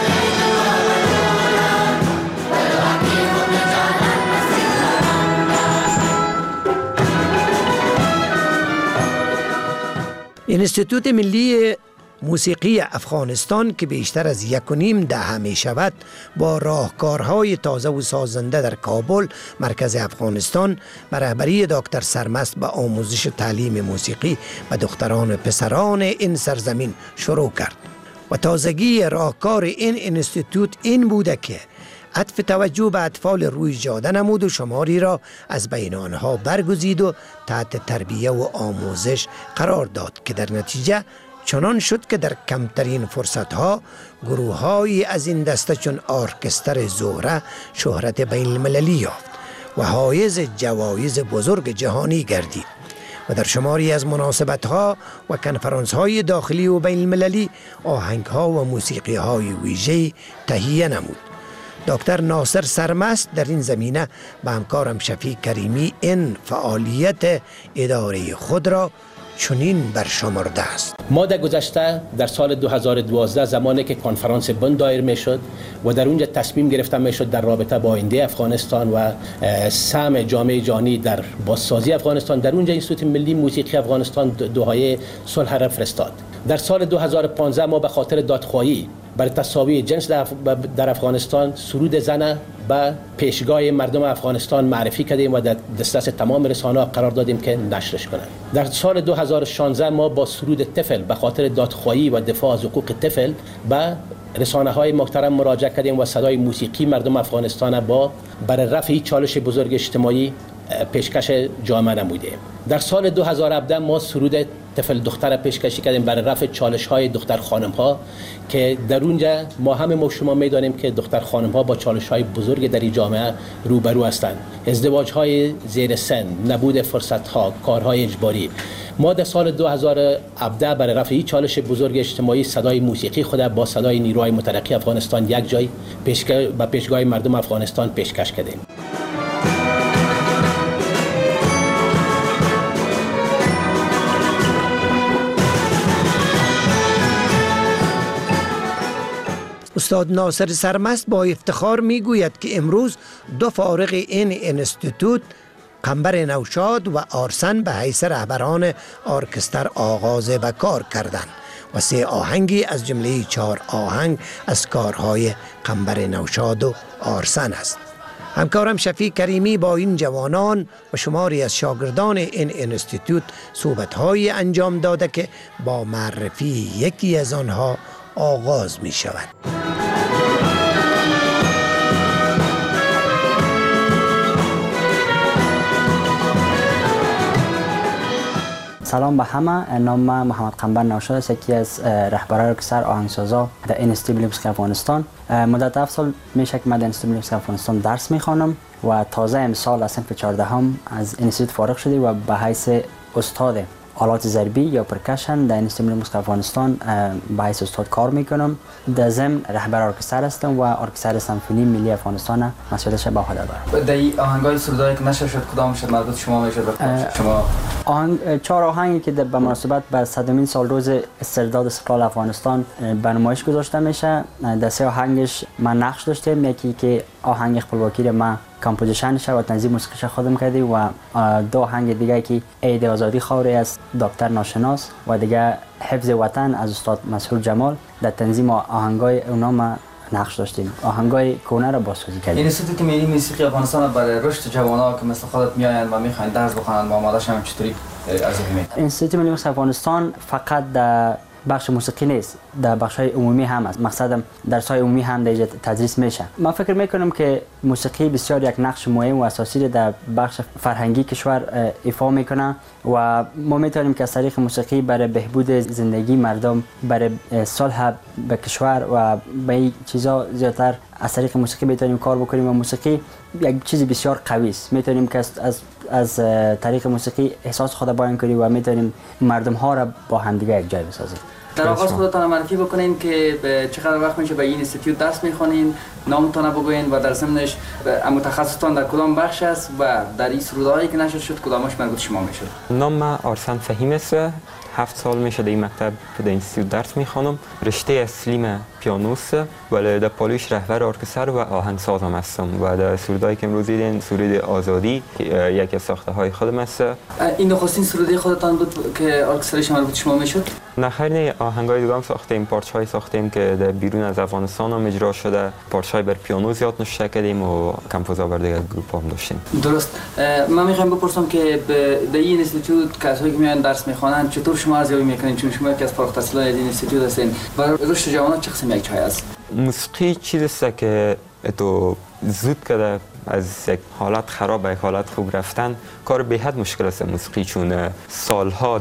انستیتوت ملی موسیقی افغانستان که بیشتر از 1.5 دهه می شود با راهکارهای تازه و سازنده در کابل مرکز افغانستان به رهبری دکتر سرمست به آموزش تعلیم موسیقی به دختران و پسران این سرزمین شروع کرد و تازگی راهکار این انستیتوت این بوده که عطف توجه به اطفال روی جاده نمود و شماری را از بین آنها برگزید و تحت تربیه و آموزش قرار داد که در نتیجه چنان شد که در کمترین فرصتها گروه‌هایی از این دسته چون ارکستر زهره شهرت بین المللی یافت و حایز جوایز بزرگ جهانی گردید و در شماری از مناسبت‌ها و کنفرانس‌های داخلی و بین المللی آهنگ‌ها و موسیقی‌های ویژه‌ای تهیه نمود. دکتر ناصر سرمست در این زمینه با همکارم شفیق کریمی این فعالیت اداره خود را چنین برشمرده است. ما در گذشته در سال 2012 زمانی که کنفرانس بن دایر می شد و در اونجا تصمیم گرفته می شد در رابطه با آینده افغانستان و سهم جامعه جهانی در بازسازی افغانستان، در اونجا انستیتوت ملی موسیقی افغانستان دعای صلح را فرستاد. در سال 2015 ما به خاطر دادخواهی برای تساوی جنس در افغانستان سرود زنه به پیشگاه مردم افغانستان معرفی کردیم و در دسترس تمام رسانه‌ها قرار دادیم که نشرش کنند. در سال 2016 ما با سرود طفل به خاطر دادخواهی و دفاع از حقوق طفل به رسانه‌های محترم مراجعه کردیم و صدای موسیقی مردم افغانستان با برای رفع چالش بزرگ اجتماعی پیشکش جامعه نمودیم. در سال 2017 ما سرود طفل دختر پیشکشی کردیم برای رفع چالش‌های دختر خانم‌ها که در اونجا ما همه شما می‌دانیم که دختر خانم‌ها با چالش‌های بزرگ در این جامعه روبرو هستند. ازدواج‌های زیر سن، نبود فرصت‌ها، کارهای اجباری. ما در سال 2017 برای رفع چالش بزرگ اجتماعی صدای موسیقی خود با صدای نیروهای مترقی افغانستان یک جای به پیشگاه مردم افغانستان پیشکش کردیم. استاد ناصر سرمست با افتخار میگوید که امروز 2 فارغ این انستیتوت قنبر نوشاد و آرسن به حیث رهبران ارکستر آغاز به کار کردند و 3 آهنگی از جمله 4 آهنگ از کارهای قنبر نوشاد و آرسن است. همکارم شفیق کریمی با این جوانان و شماری از شاگردان این انستیتوت صحبت‌های انجام داده که با معرفی یکی از آنها آغاز می شود. سلام به همه، نام من محمد قنبر نوشاد است، یکی از رهبران ارکستر آهنگسازا در انستیتوت ملی موسیقی افغانستان. مدت 7 سال میشه که من در انستیتوت ملی موسیقی افغانستان درس میخوانم و تازه امسال از صنف 14 از انستیتوت فارغ شدیم و به حیث استاد آلات ضربی یا پرکشن در انستیبل موسیقی افغانستان با حیث استاد کار میکنم. در ضمن رهبر ارکستر هستم و ارکستر سمفونی ملی افغانستان مسئولیتش به عهده دارم. در این آهنگای سرودایی که نشر شد کدام شد مربوط شما میشد؟ شما چهار آهنگی که به مناسبت به 100مین سال روز استرداد استقلال افغانستان به نمایش گذاشته میشه. در 3 آهنگش من نقش داشتم. یکی که آهنگ خپلواکی را من کمپوزیشنش و تنظیم موسیقیش خودم کردیم و 2 آهنگ دیگه که عید آزادی خاوری از دکتر ناشناس و دیگه حفظ وطن از استاد مسحور جمال در تنظیم آهنگای اونا ما نقش داشتیم. آهنگای کونه را بازسازی کردیم. اینستیتوت ملی موسیقی افغانستان برای رشد جوانان که مثل خودت میآیند و میخواین درس بخونند و آماده‌شان هم چطوری ارزیابی می‌کنید؟ اینستیتوت ملی موسیقی افغانستان فقط در بخش موسیقی نیست، در بخش‌های عمومی هم است. مقصدم درس‌های عمومی هم در تدریس میشه. من فکر میکنم که موسیقی بسیار یک نقش مهم و اساسی در بخش فرهنگی کشور ایفا میکنه و ما میتونیم که از طریق موسیقی برای بهبود زندگی مردم، برای صلح به کشور و به این چیزا زیادتر از طریق موسیقی میتونیم کار بکنیم و موسیقی یک چیز بسیار قوی است. میتونیم که از طریق موسیقی احساس خود بیان کنیم و میتونیم مردم ها را با هم دیگه یک جای بسازیم. در آغاز خودتان معرفی بکنین که به چقدر وقت میشه به این اینستیتوت درس میخونین، نامتان بگوین و در ضمنش متخصصتان در کدام بخش است و در این سرودهایی که نشر شد کدامش مربوط شما میشه؟ نام من آرسن فهیم است. 7 سال میشه در این مکتب در اینستیتوت درس میخوانم. رشته اصلیم پیانوست ولی در پالوش رهبر ارکستر و آهنگسازم هستم و در سرودهایی که امروز دیدین سرود آزادی یکی از ساخته های خودم است. این نخستین سروده خودتان بود که ارکسترش مربوط شما میشد؟ نه خیر، نه، آهنگای دیگه هم ساختیم، پارچه‌های ساختیم که در بیرون از افغانستان هم اجرا شده. پارچه‌های بر پیانو زیاد نوشته کردیم و کمپوزا بر دیگه گروپ هم داشتیم. درست. من میخوام بپرسم که در این اینستیتوت کسایی که میان درس میخوانند چطور شما ارزیابی میکنین؟ چون شما یکی از فارغ التحصیلان این اینستیتوت هستین. برای رشد جوانان چه قسم یک چای است؟ موسیقی چیزی است که تو زود کده از یک حالت خراب به یک حالت خوب رفتن کار به حد مشکل است موسیقی، چون سالها،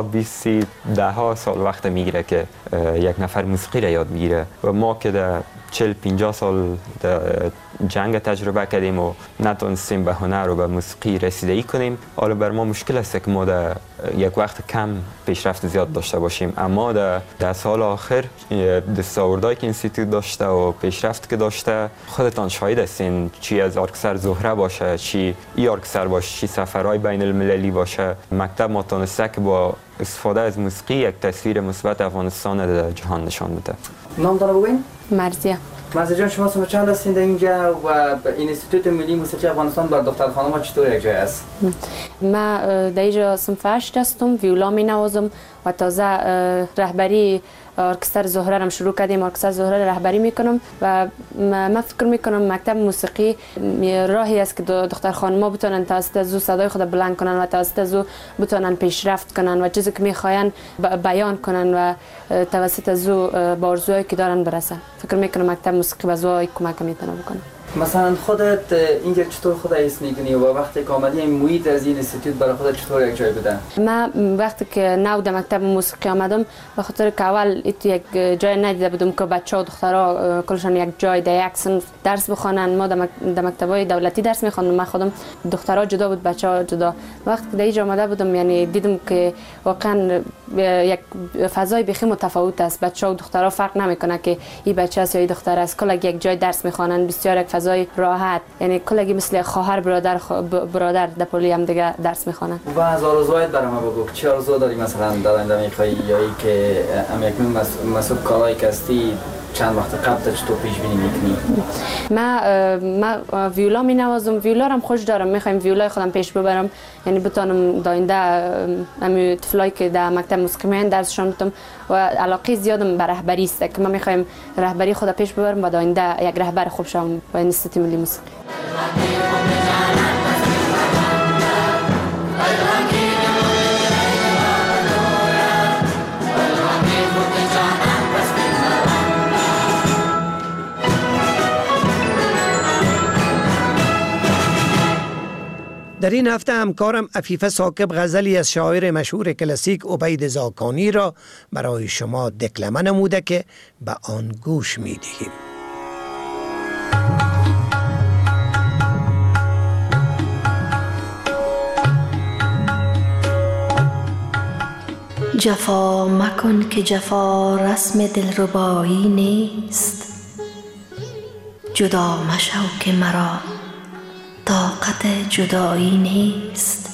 10 سال وقت میگیره که یک نفر موسیقی را یاد بگیره و ما که در 40-50 سال جنگ تجربه کردیم و نتونستیم به هنر و به موسیقی رسیدگی کنیم. حالا بر ما مشکل است که ما در یک وقت کم پیشرفت زیاد داشته باشیم، اما در سال آخر دستاوردهایی که اینستیتوت داشته و پیشرفت که داشته خودتان شاهد هستین، چی از ارکستر زهره باشه، چی ای ارکستر باشه، چی سفرهای بین المللی باشه. مکتب ما تونسته که با استفاده از موسیقی یک تصویر مثبت افغانستان در جهان نشان بده. نامتان بگوین؟ مرزیه. مرزیه جان، شما سال چند هستین در اینجا و اینستیتوت ملی موسیقی افغانستان بر دختر خانم چطور یک جای است؟ من در اینجا صنف 8 هستم، ویولا می نوازم و تازه رهبری ارکستر زهره را شروع کردیم. ارکستر زهره رهبری میکنم و من فکر میکنم مکتب موسیقی راهی است که دختر خانم‌ها بتونن توسط از صدای خود بلند کنن و توسط از بتونن پیشرفت کنن و چیزی که میخواین بیان کنن و توسط از با آرزوهایی که دارن برسن. فکر میکنم مکتب موسیقی به زوای کمک میتونه بکنه. مثلا خودت اینجا چطور خودت حس میکنی و وقتی که آمدی این محیط از این اینستیتوت برای خودت چطور یک جای بده؟ من وقتی که نو در مکتب موسیقی آمدم به خاطر که اول یک جای ندیده بودم که بچه و دخترها کلشان یک جای در یک صنف درس بخوانن. ما در مکتب‌های دولتی درس میخواندم، من خودم دخترها جدا بود بچه‌ها جدا. وقتی که در اینجا آمده بودم یعنی دیدم که واقعا یک فضای بخی متفاوت است. بچه‌ها و دخترها فرق نمیکنه که این بچه است یا این دختر است، کلا یک جای درس میخوانن، بسیار یک فضای راحت، یعنی کلگی مثل خواهر برادر در پلی هم دیگه درس میخوانن. و از آرزوهایت برای ما بگو، چه آرزو داری مثلا در آینده میخوای یا ای که اکنون مسئول کارهایی که هستی چند وقت قبل چطور پیش بینی میکنی؟ من ویولا می نوازم، ویولا هم خوش دارم، میخوایم ویولای خودم پیش ببرم، یعنی بتونم در آینده امی طفلایی که در مکتب موسیقی میان درسشون بدم و علاقه زیادم به رهبری است که ما میخوایم رهبری خود پیش ببرم و در آینده یک رهبر خوب شم با اینستیتوت ملی موسیقی. در این هفته همکارم عفیفه ثاقب غزلی از شاعر مشهور کلاسیک عبید زاکانی را برای شما دکلمه نموده که به آن گوش می دهیم. جفا مکن که جفا رسم دلربایی نیست. جدا مشو که مرا طاقت جدایی نیست.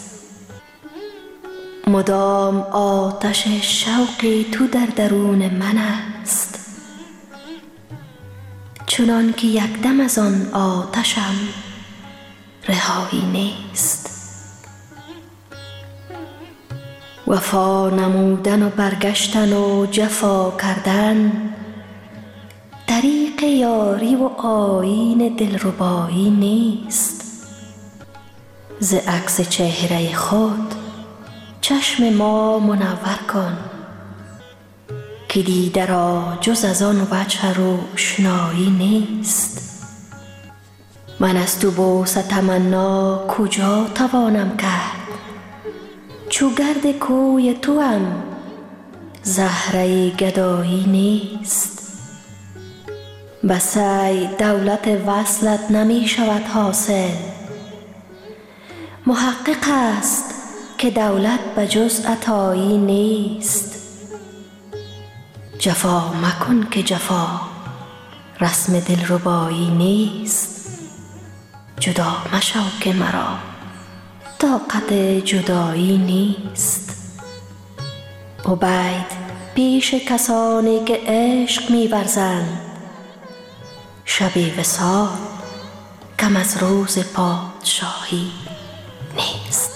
مدام آتش شوقی تو در درون من است، چنان که یک دم از آن آتشم رهایی نیست. وفا نمودن و برگشتن و جفا کردن طریق یاری و آیین دلربایی نیست. ز عکس چهره خود چشم ما منور کن، که دیده را جز از آن وجه روشنایی نیست. من از تو بوسه تمنا کجا توانم کرد، چو گرد کوی تو هم زهره گدایی نیست. بسای دولت وصلت نمی شود حاصل، محقق است که دولت بجز عطایی نیست. جفا مکن که جفا رسم دلربایی نیست. جدا مشو که مرا طاقت جدایی نیست. عبید پیش کسانی که عشق می‌ورزند، شب وصال کم از روز پادشاهی نیست.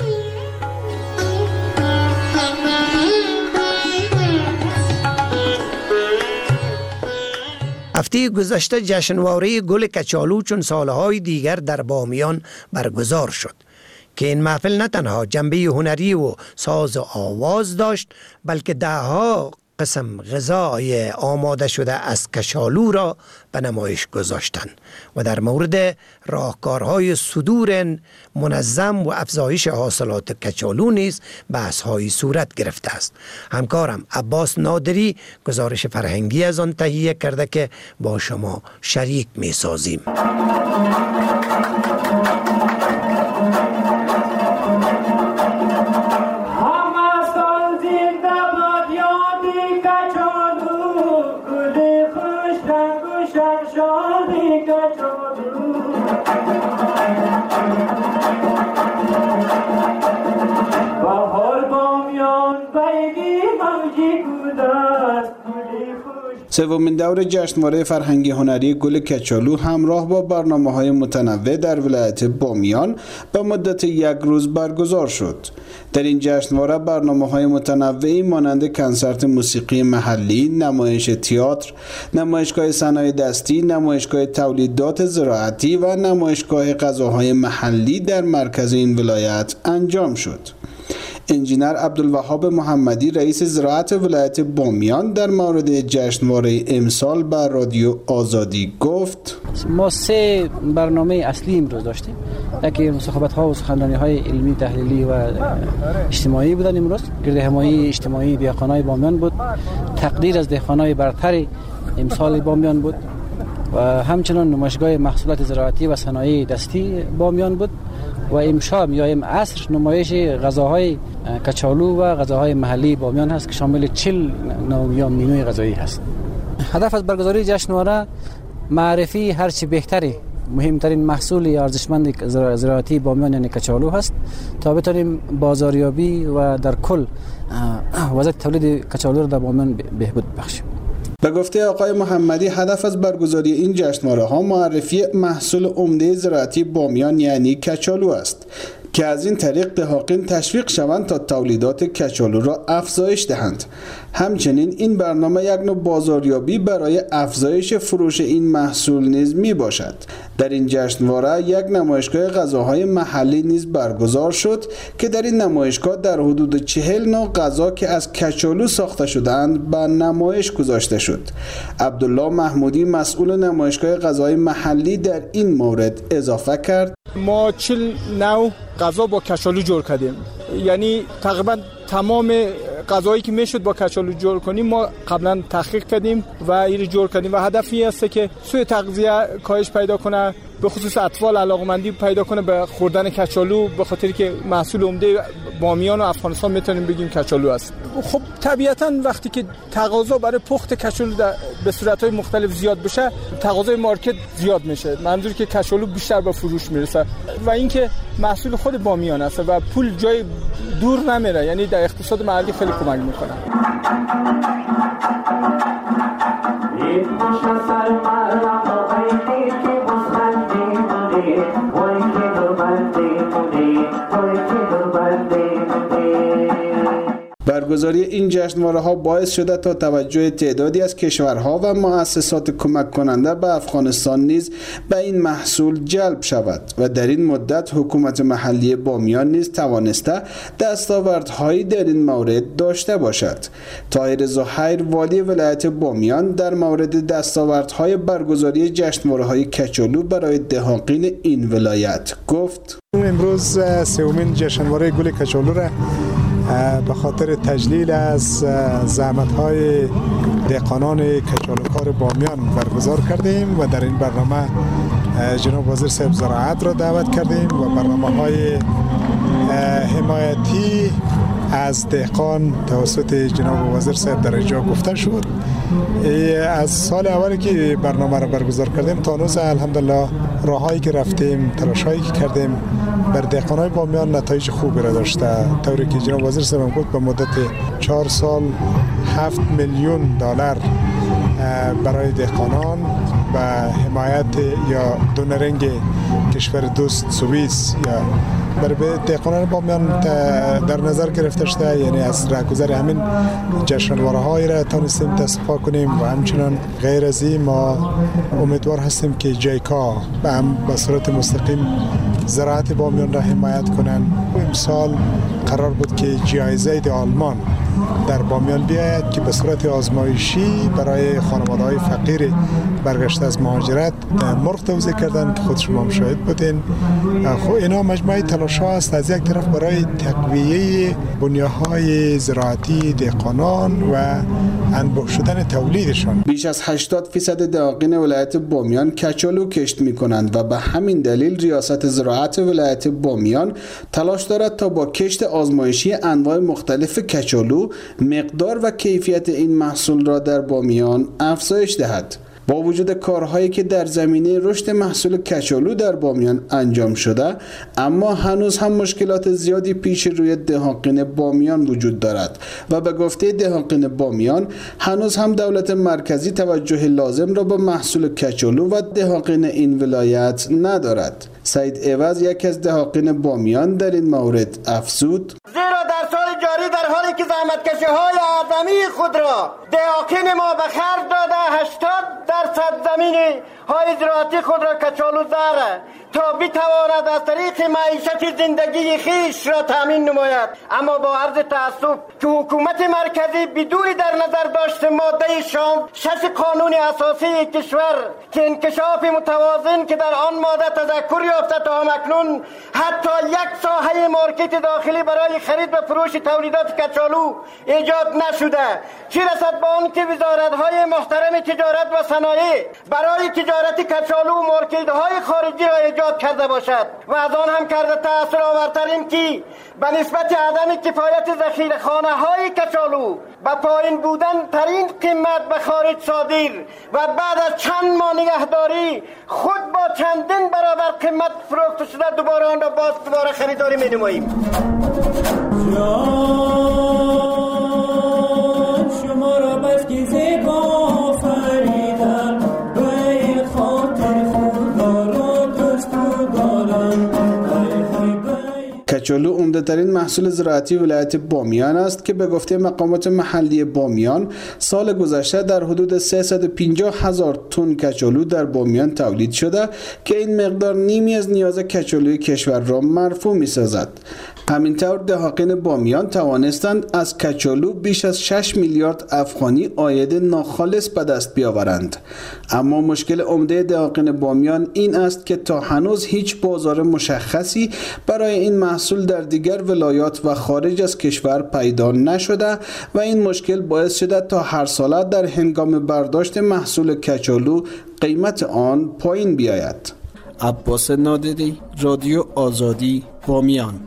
هفته گذشته جشنواره گل کچالو چون سالهای دیگر در بامیان برگزار شد که این محفل نه تنها جنبه هنری و ساز و آواز داشت، بلکه دهها قسم غذای آماده شده از کچالو را به نمایش گذاشتند و در مورد راهکارهای صدور منظم و افزایش حاصلات کچالو نیز بحث‌هایی صورت گرفته است. همکارم عباس نادری گزارش فرهنگی از آن تهیه کرده که با شما شریک می‌سازیم. سومین دور جشنواره فرهنگی هنری گل کچالو همراه با برنامه‌های متنوع در ولایت بامیان به مدت یک روز برگزار شد. در این جشنواره برنامه‌های متنوعی مانند کنسرت موسیقی محلی، نمایش تئاتر، نمایشگاه صنایع دستی، نمایشگاه تولیدات زراعتی و نمایشگاه غذاهای محلی در مرکز این ولایت انجام شد. انجینر عبدالوهاب محمدی رئیس زراعت ولایت بامیان در مورد جشنواره امسال بر رادیو آزادی گفت: ما 3 برنامه اصلی امروز داشتیم. یکی مصاحبت‌ها و سخنرانی‌های علمی تحلیلی و اجتماعی بودن. امروز گرد همایی اجتماعی دهقانای بامیان بود، تقدیر از دهقانای برتر امسال بامیان بود و همچنان نمایشگاه محصولات زراعتی و صنایع دستی بامیان بود و امشب یا عصر نمایش غذاهای کچالو و غذاهای محلی بامیان هست که شامل 40 نوع یا مینوی غذایی هست. هدف از برگزاری جشنواره معرفی هرچی بهتری مهمترین محصول ارزشمند زراعتی بامیان یعنی کچالو هست تا بتونیم بازاریابی و در کل وضعیت تولید کچالو را در بامیان بهبود بخشیم. به گفته آقای محمدی هدف از برگزاری این جشنواره ها معرفی محصول عمده زراعتی بامیان یعنی کچالو است که از این طریق دهقان تشویق شوند تا تولیدات کچالو را افزایش دهند. همچنین این برنامه یک نوع بازاریابی برای افزایش فروش این محصول نیز می باشد. در این جشنواره یک نمایشگاه غذاهای محلی نیز برگزار شد که در این نمایشگاه در حدود 40 نوع غذا که از کچالو ساخته شدند به نمایش گذاشته شد. عبدالله محمودی مسئول نمایشگاه غذاهای محلی در این مورد اضافه کرد: ما 40 نوع غذا با کچالو جور کردیم، یعنی تقریبا تمام غذایی که میشد با کچالو جور کنیم ما قبلا تحقیق کردیم و این جور کردیم و هدف این است که سوی تغذیه کاهش پیدا کنه به خصوص اطفال علاقمندی پیدا کنه به خوردن کچالو، به خاطری که محصول عمده بامیان و افغانستان میتونیم بگیم کچالو است. خب طبیعتاً وقتی که تقاضا برای پخت کچالو به صورت‌های مختلف زیاد بشه، تقاضای مارکت زیاد میشه. منظور که کچالو بیشتر به فروش میرسه و اینکه محصول خود بامیان است و پول جای دور نمیره، یعنی در اقتصاد محلی خیلی کمک میکنه. برگزاری این جشنواره‌ها باعث شده تا توجه تعدادی از کشورها و مؤسسات کمک کننده به افغانستان نیز به این محصول جلب شود و در این مدت حکومت محلی بامیان نیز توانسته دستاوردهایی در این مورد داشته باشد. طاهر زهیر والی ولایت بامیان در مورد دستاوردهای برگزاری جشنواره‌های کچالو برای دهاقین این ولایت گفت: امروز سومین جشنواره گل کچالو را به خاطر تجلیل از زحمت‌های دهقانان کچالوکار بامیان برگزار کردیم و در این برنامه جناب وزیر صاحب زراعت را دعوت کردیم و برنامه‌های حمایتی از دهقان توسط جناب وزیر صاحب در اینجا گفته شد. از سال اولی که برنامه را برگزار کردیم تا هنوز الحمدلله راهایی که رفتیم، تلاشایی که کردیم بر دهقانای بامیان نتایج خوبی را داشته، طوری که جناب وزیر صاحب گفت به مدت 4 سال 7 میلیون دلار برای دهقانان و حمایت یا دونرنگ کشور دوست سوئیس یا برای دهقانان بامیان در نظر گرفته شده. یعنی از راهگذر همین جشنواره‌های را تانستیم استفاده کنیم و همچنان غیر از این ما امیدوار هستیم که جایکا به صورت مستقیم زراعت بامیان را حمایت کنن. امسال قرار بود که جایزه آلمان در بامیان بیاید که به صورت آزمایشی برای خانواده‌های فقیر برگشته از مهاجرت مرغ توزیع کردن که خود شما هم شاهد بودین. خب اینا مجموعه تلاش‌ها است، از یک طرف برای تقویه بنیه‌های زراعتی دهقانان و انبوه شدن تولیدشان. بیش از 80% دهقان ولایت بامیان کچالو کشت می‌کنند و به همین دلیل ریاست زراعت ولایت بامیان تلاش دارد تا با کشت آزمایشی انواع مختلف کچالو مقدار و کیفیت این محصول را در بامیان افزایش دهد. با وجود کارهایی که در زمینه رشد محصول کچالو در بامیان انجام شده، اما هنوز هم مشکلات زیادی پیش روی دهقان بامیان وجود دارد و به گفته دهقان بامیان هنوز هم دولت مرکزی توجه لازم را به محصول کچالو و دهقان این ولایت ندارد. سعید عوض یکی از دهقان بامیان در این مورد افزود: زیرا در سال جاری در حالی که زحمتکشی‌های اعظمی خود را دهقان ما به خرج داده 80% زمین های زراعتی خود را کچالو زاره تا بتواند از طریق معیشت زندگی خیش را تامین نماید، اما با عرض تأسف که حکومت مرکزی بدون در نظر داشته ماده 6 قانون اساسی کشور که انکشاف متوازن که در آن ماده تذکر یافته تا اکنون حتی یک ساحه مارکت داخلی برای خرید و فروش تولیدات کچالو ایجاد نشده، چه رسد به آن که وزارت‌های محترم تجارت و صنایع برای تجارت کچالو مارکت‌های خارجی را ایجاد کرده باشد و از آن هم کرده تأثیر آورتر این که به نسبت عدم کفایت ذخیره‌خانه‌های کچالو و پایین بودن ترین قیمت به خارج صادر و بعد از چند ماه نگهداری خود با چندین برابر قیمت فروخته شده دوباره آن را دوباره خریداری می‌نماییم. شما را بسکیزه آفریدم به خاطر کچالو عمده‌ترین محصول زراعتی ولایت بامیان است که به گفته مقامات محلی بامیان سال گذشته در حدود 350,000 تن کچالو در بامیان تولید شده که این مقدار نیمی از نیاز کچالوی کشور را مرفوع می‌سازد. همینطور دهقان بامیان توانستند از کچالو بیش از 6 میلیارد افغانی عاید ناخالص به دست بیاورند. اما مشکل عمده دهقان بامیان این است که تا هنوز هیچ بازار مشخصی برای این محصول در دیگر ولایات و خارج از کشور پیدا نشده و این مشکل باعث شده تا هر ساله در هنگام برداشت محصول کچالو قیمت آن پایین بیاید. عباس نادری، رادیو آزادی، بامیان.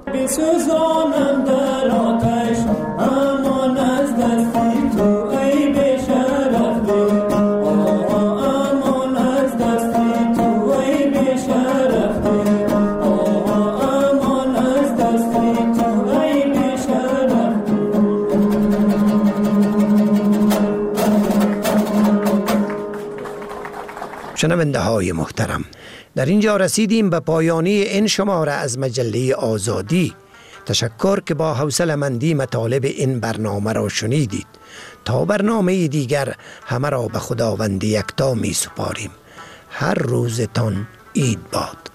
شنونده های محترم، در اینجا رسیدیم به پایانی این شماره از مجله آزادی. تشکر که با حوصله‌مندی مطالب این برنامه را شنیدید. تا برنامه دیگر همه را به خداوند یکتا می سپاریم. هر روزتان عید باد.